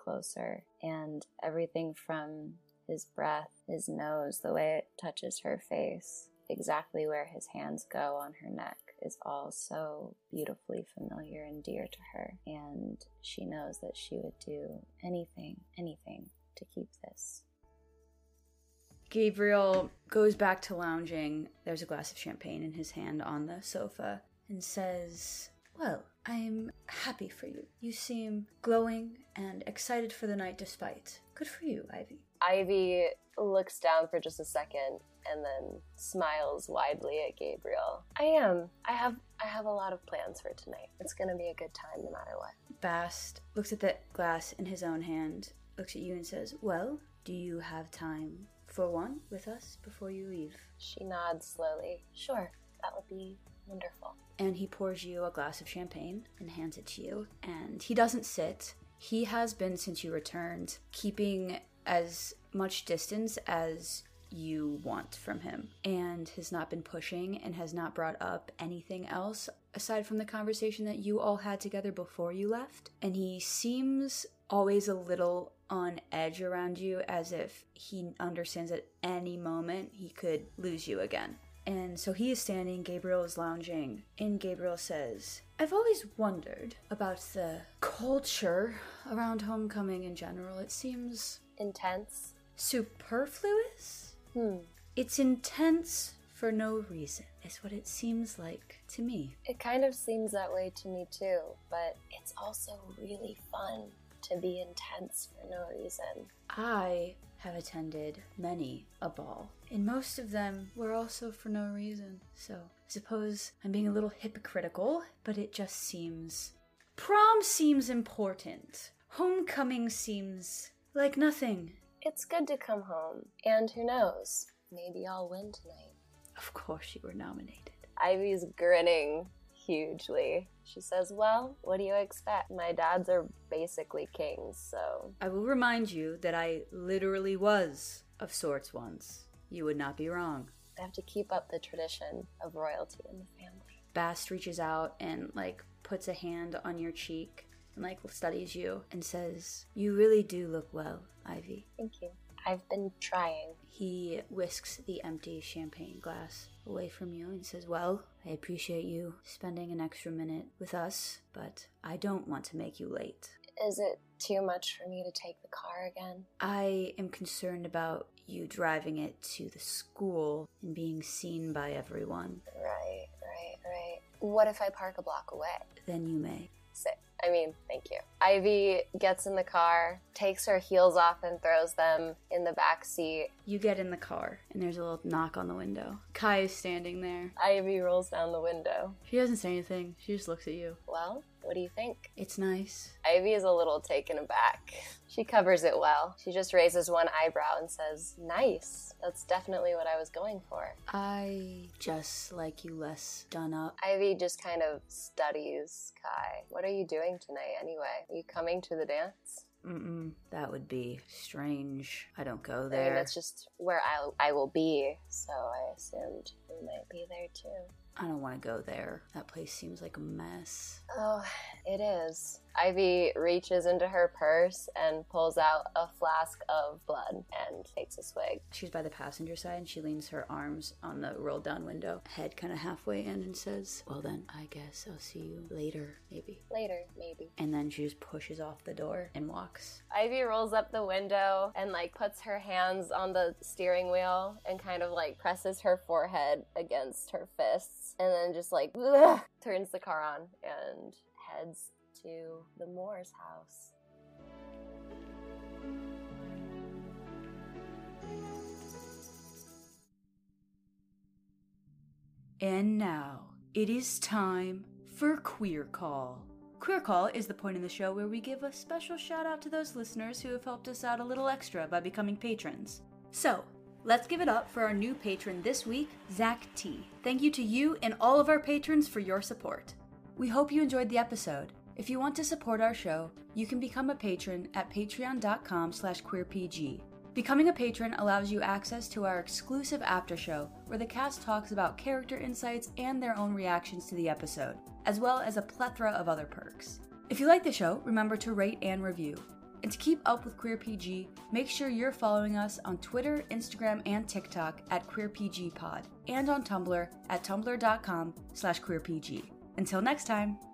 closer, and everything from his breath, his nose, the way it touches her face, exactly where his hands go on her neck is all so beautifully familiar and dear to her. And she knows that she would do anything, anything to keep this. Gabriel goes back to lounging. There's a glass of champagne in his hand on the sofa and says, "Well, I'm happy for you. You seem glowing and excited for the night despite. Good for you, Ivy." Ivy looks down for just a second and then smiles widely at Gabriel. I am. I have I have a lot of plans for tonight. It's going to be a good time no matter what. Bast looks at the glass in his own hand, looks at you and says, "Well, do you have time for one with us before you leave?" She nods slowly. "Sure, that would be wonderful." And he pours you a glass of champagne and hands it to you. And he doesn't sit. He has been, since you returned, keeping as much distance as you want from him, and has not been pushing and has not brought up anything else aside from the conversation that you all had together before you left. And he seems always a little on edge around you, as if he understands at any moment he could lose you again. And so he is standing, Gabriel is lounging, and Gabriel says, "I've always wondered about the culture around homecoming in general. It seems Intense? superfluous? Hmm. It's intense for no reason, is what it seems like to me." It kind of seems that way to me too, but it's also really fun to be intense for no reason. I have attended many a ball, and most of them were also for no reason. So I suppose I'm being a little hypocritical, but it just seems... Prom seems important. Homecoming seems like nothing. It's good to come home, and who knows, maybe I'll win tonight. Of course you were nominated. Ivy's grinning hugely. She says, "Well, what do you expect? My dads are basically kings, so..." I will remind you that I literally was of sorts once. You would not be wrong. I have to keep up the tradition of royalty in the family. Bast reaches out and, like, puts a hand on your cheek and, like, studies you and says, "You really do look well, Ivy." Thank you. I've been trying. He whisks the empty champagne glass away from you and says, "Well, I appreciate you spending an extra minute with us, but I don't want to make you late." Is it too much for me to take the car again? I am concerned about you driving it to the school and being seen by everyone. Right, right, right. What if I park a block away? Then you may. Sick. I mean, thank you. Ivy gets in the car, takes her heels off and throws them in the back seat. You get in the car, and there's a little knock on the window. Kai is standing there. Ivy rolls down the window. She doesn't say anything. She just looks at you. Well, what do you think? It's nice. Ivy is a little taken aback. She covers it well. She just raises one eyebrow and says, "Nice. That's definitely what I was going for." I just like you less done up. Ivy just kind of studies Kai. What are you doing tonight anyway? Are you coming to the dance? Mm-mm. That would be strange. I don't go I mean, there. that's just where I, I will be, so I assumed you might be there too. I don't want to go there. That place seems like a mess. Oh, it is. Ivy reaches into her purse and pulls out a flask of blood and takes a swig. She's by the passenger side and she leans her arms on the rolled down window, head kind of halfway in, and says, "Well then, I guess I'll see you later, maybe." Later, maybe. And then she just pushes off the door and walks. Ivy rolls up the window and like puts her hands on the steering wheel and kind of like presses her forehead against her fists and then just like ugh, turns the car on and heads to the Moore's house. And now, it is time for Queer Call. Queer Call is the point in the show where we give a special shout out to those listeners who have helped us out a little extra by becoming patrons. So, let's give it up for our new patron this week, Zach T. Thank you to you and all of our patrons for your support. We hope you enjoyed the episode. If you want to support our show, you can become a patron at patreon.com slash queerpg. Becoming a patron allows you access to our exclusive after show, where the cast talks about character insights and their own reactions to the episode, as well as a plethora of other perks. If you like the show, remember to rate and review. And to keep up with Queer P G, make sure you're following us on Twitter, Instagram, and TikTok at QueerPGPod, and on Tumblr at tumblr dot com slash queerpg. Until next time!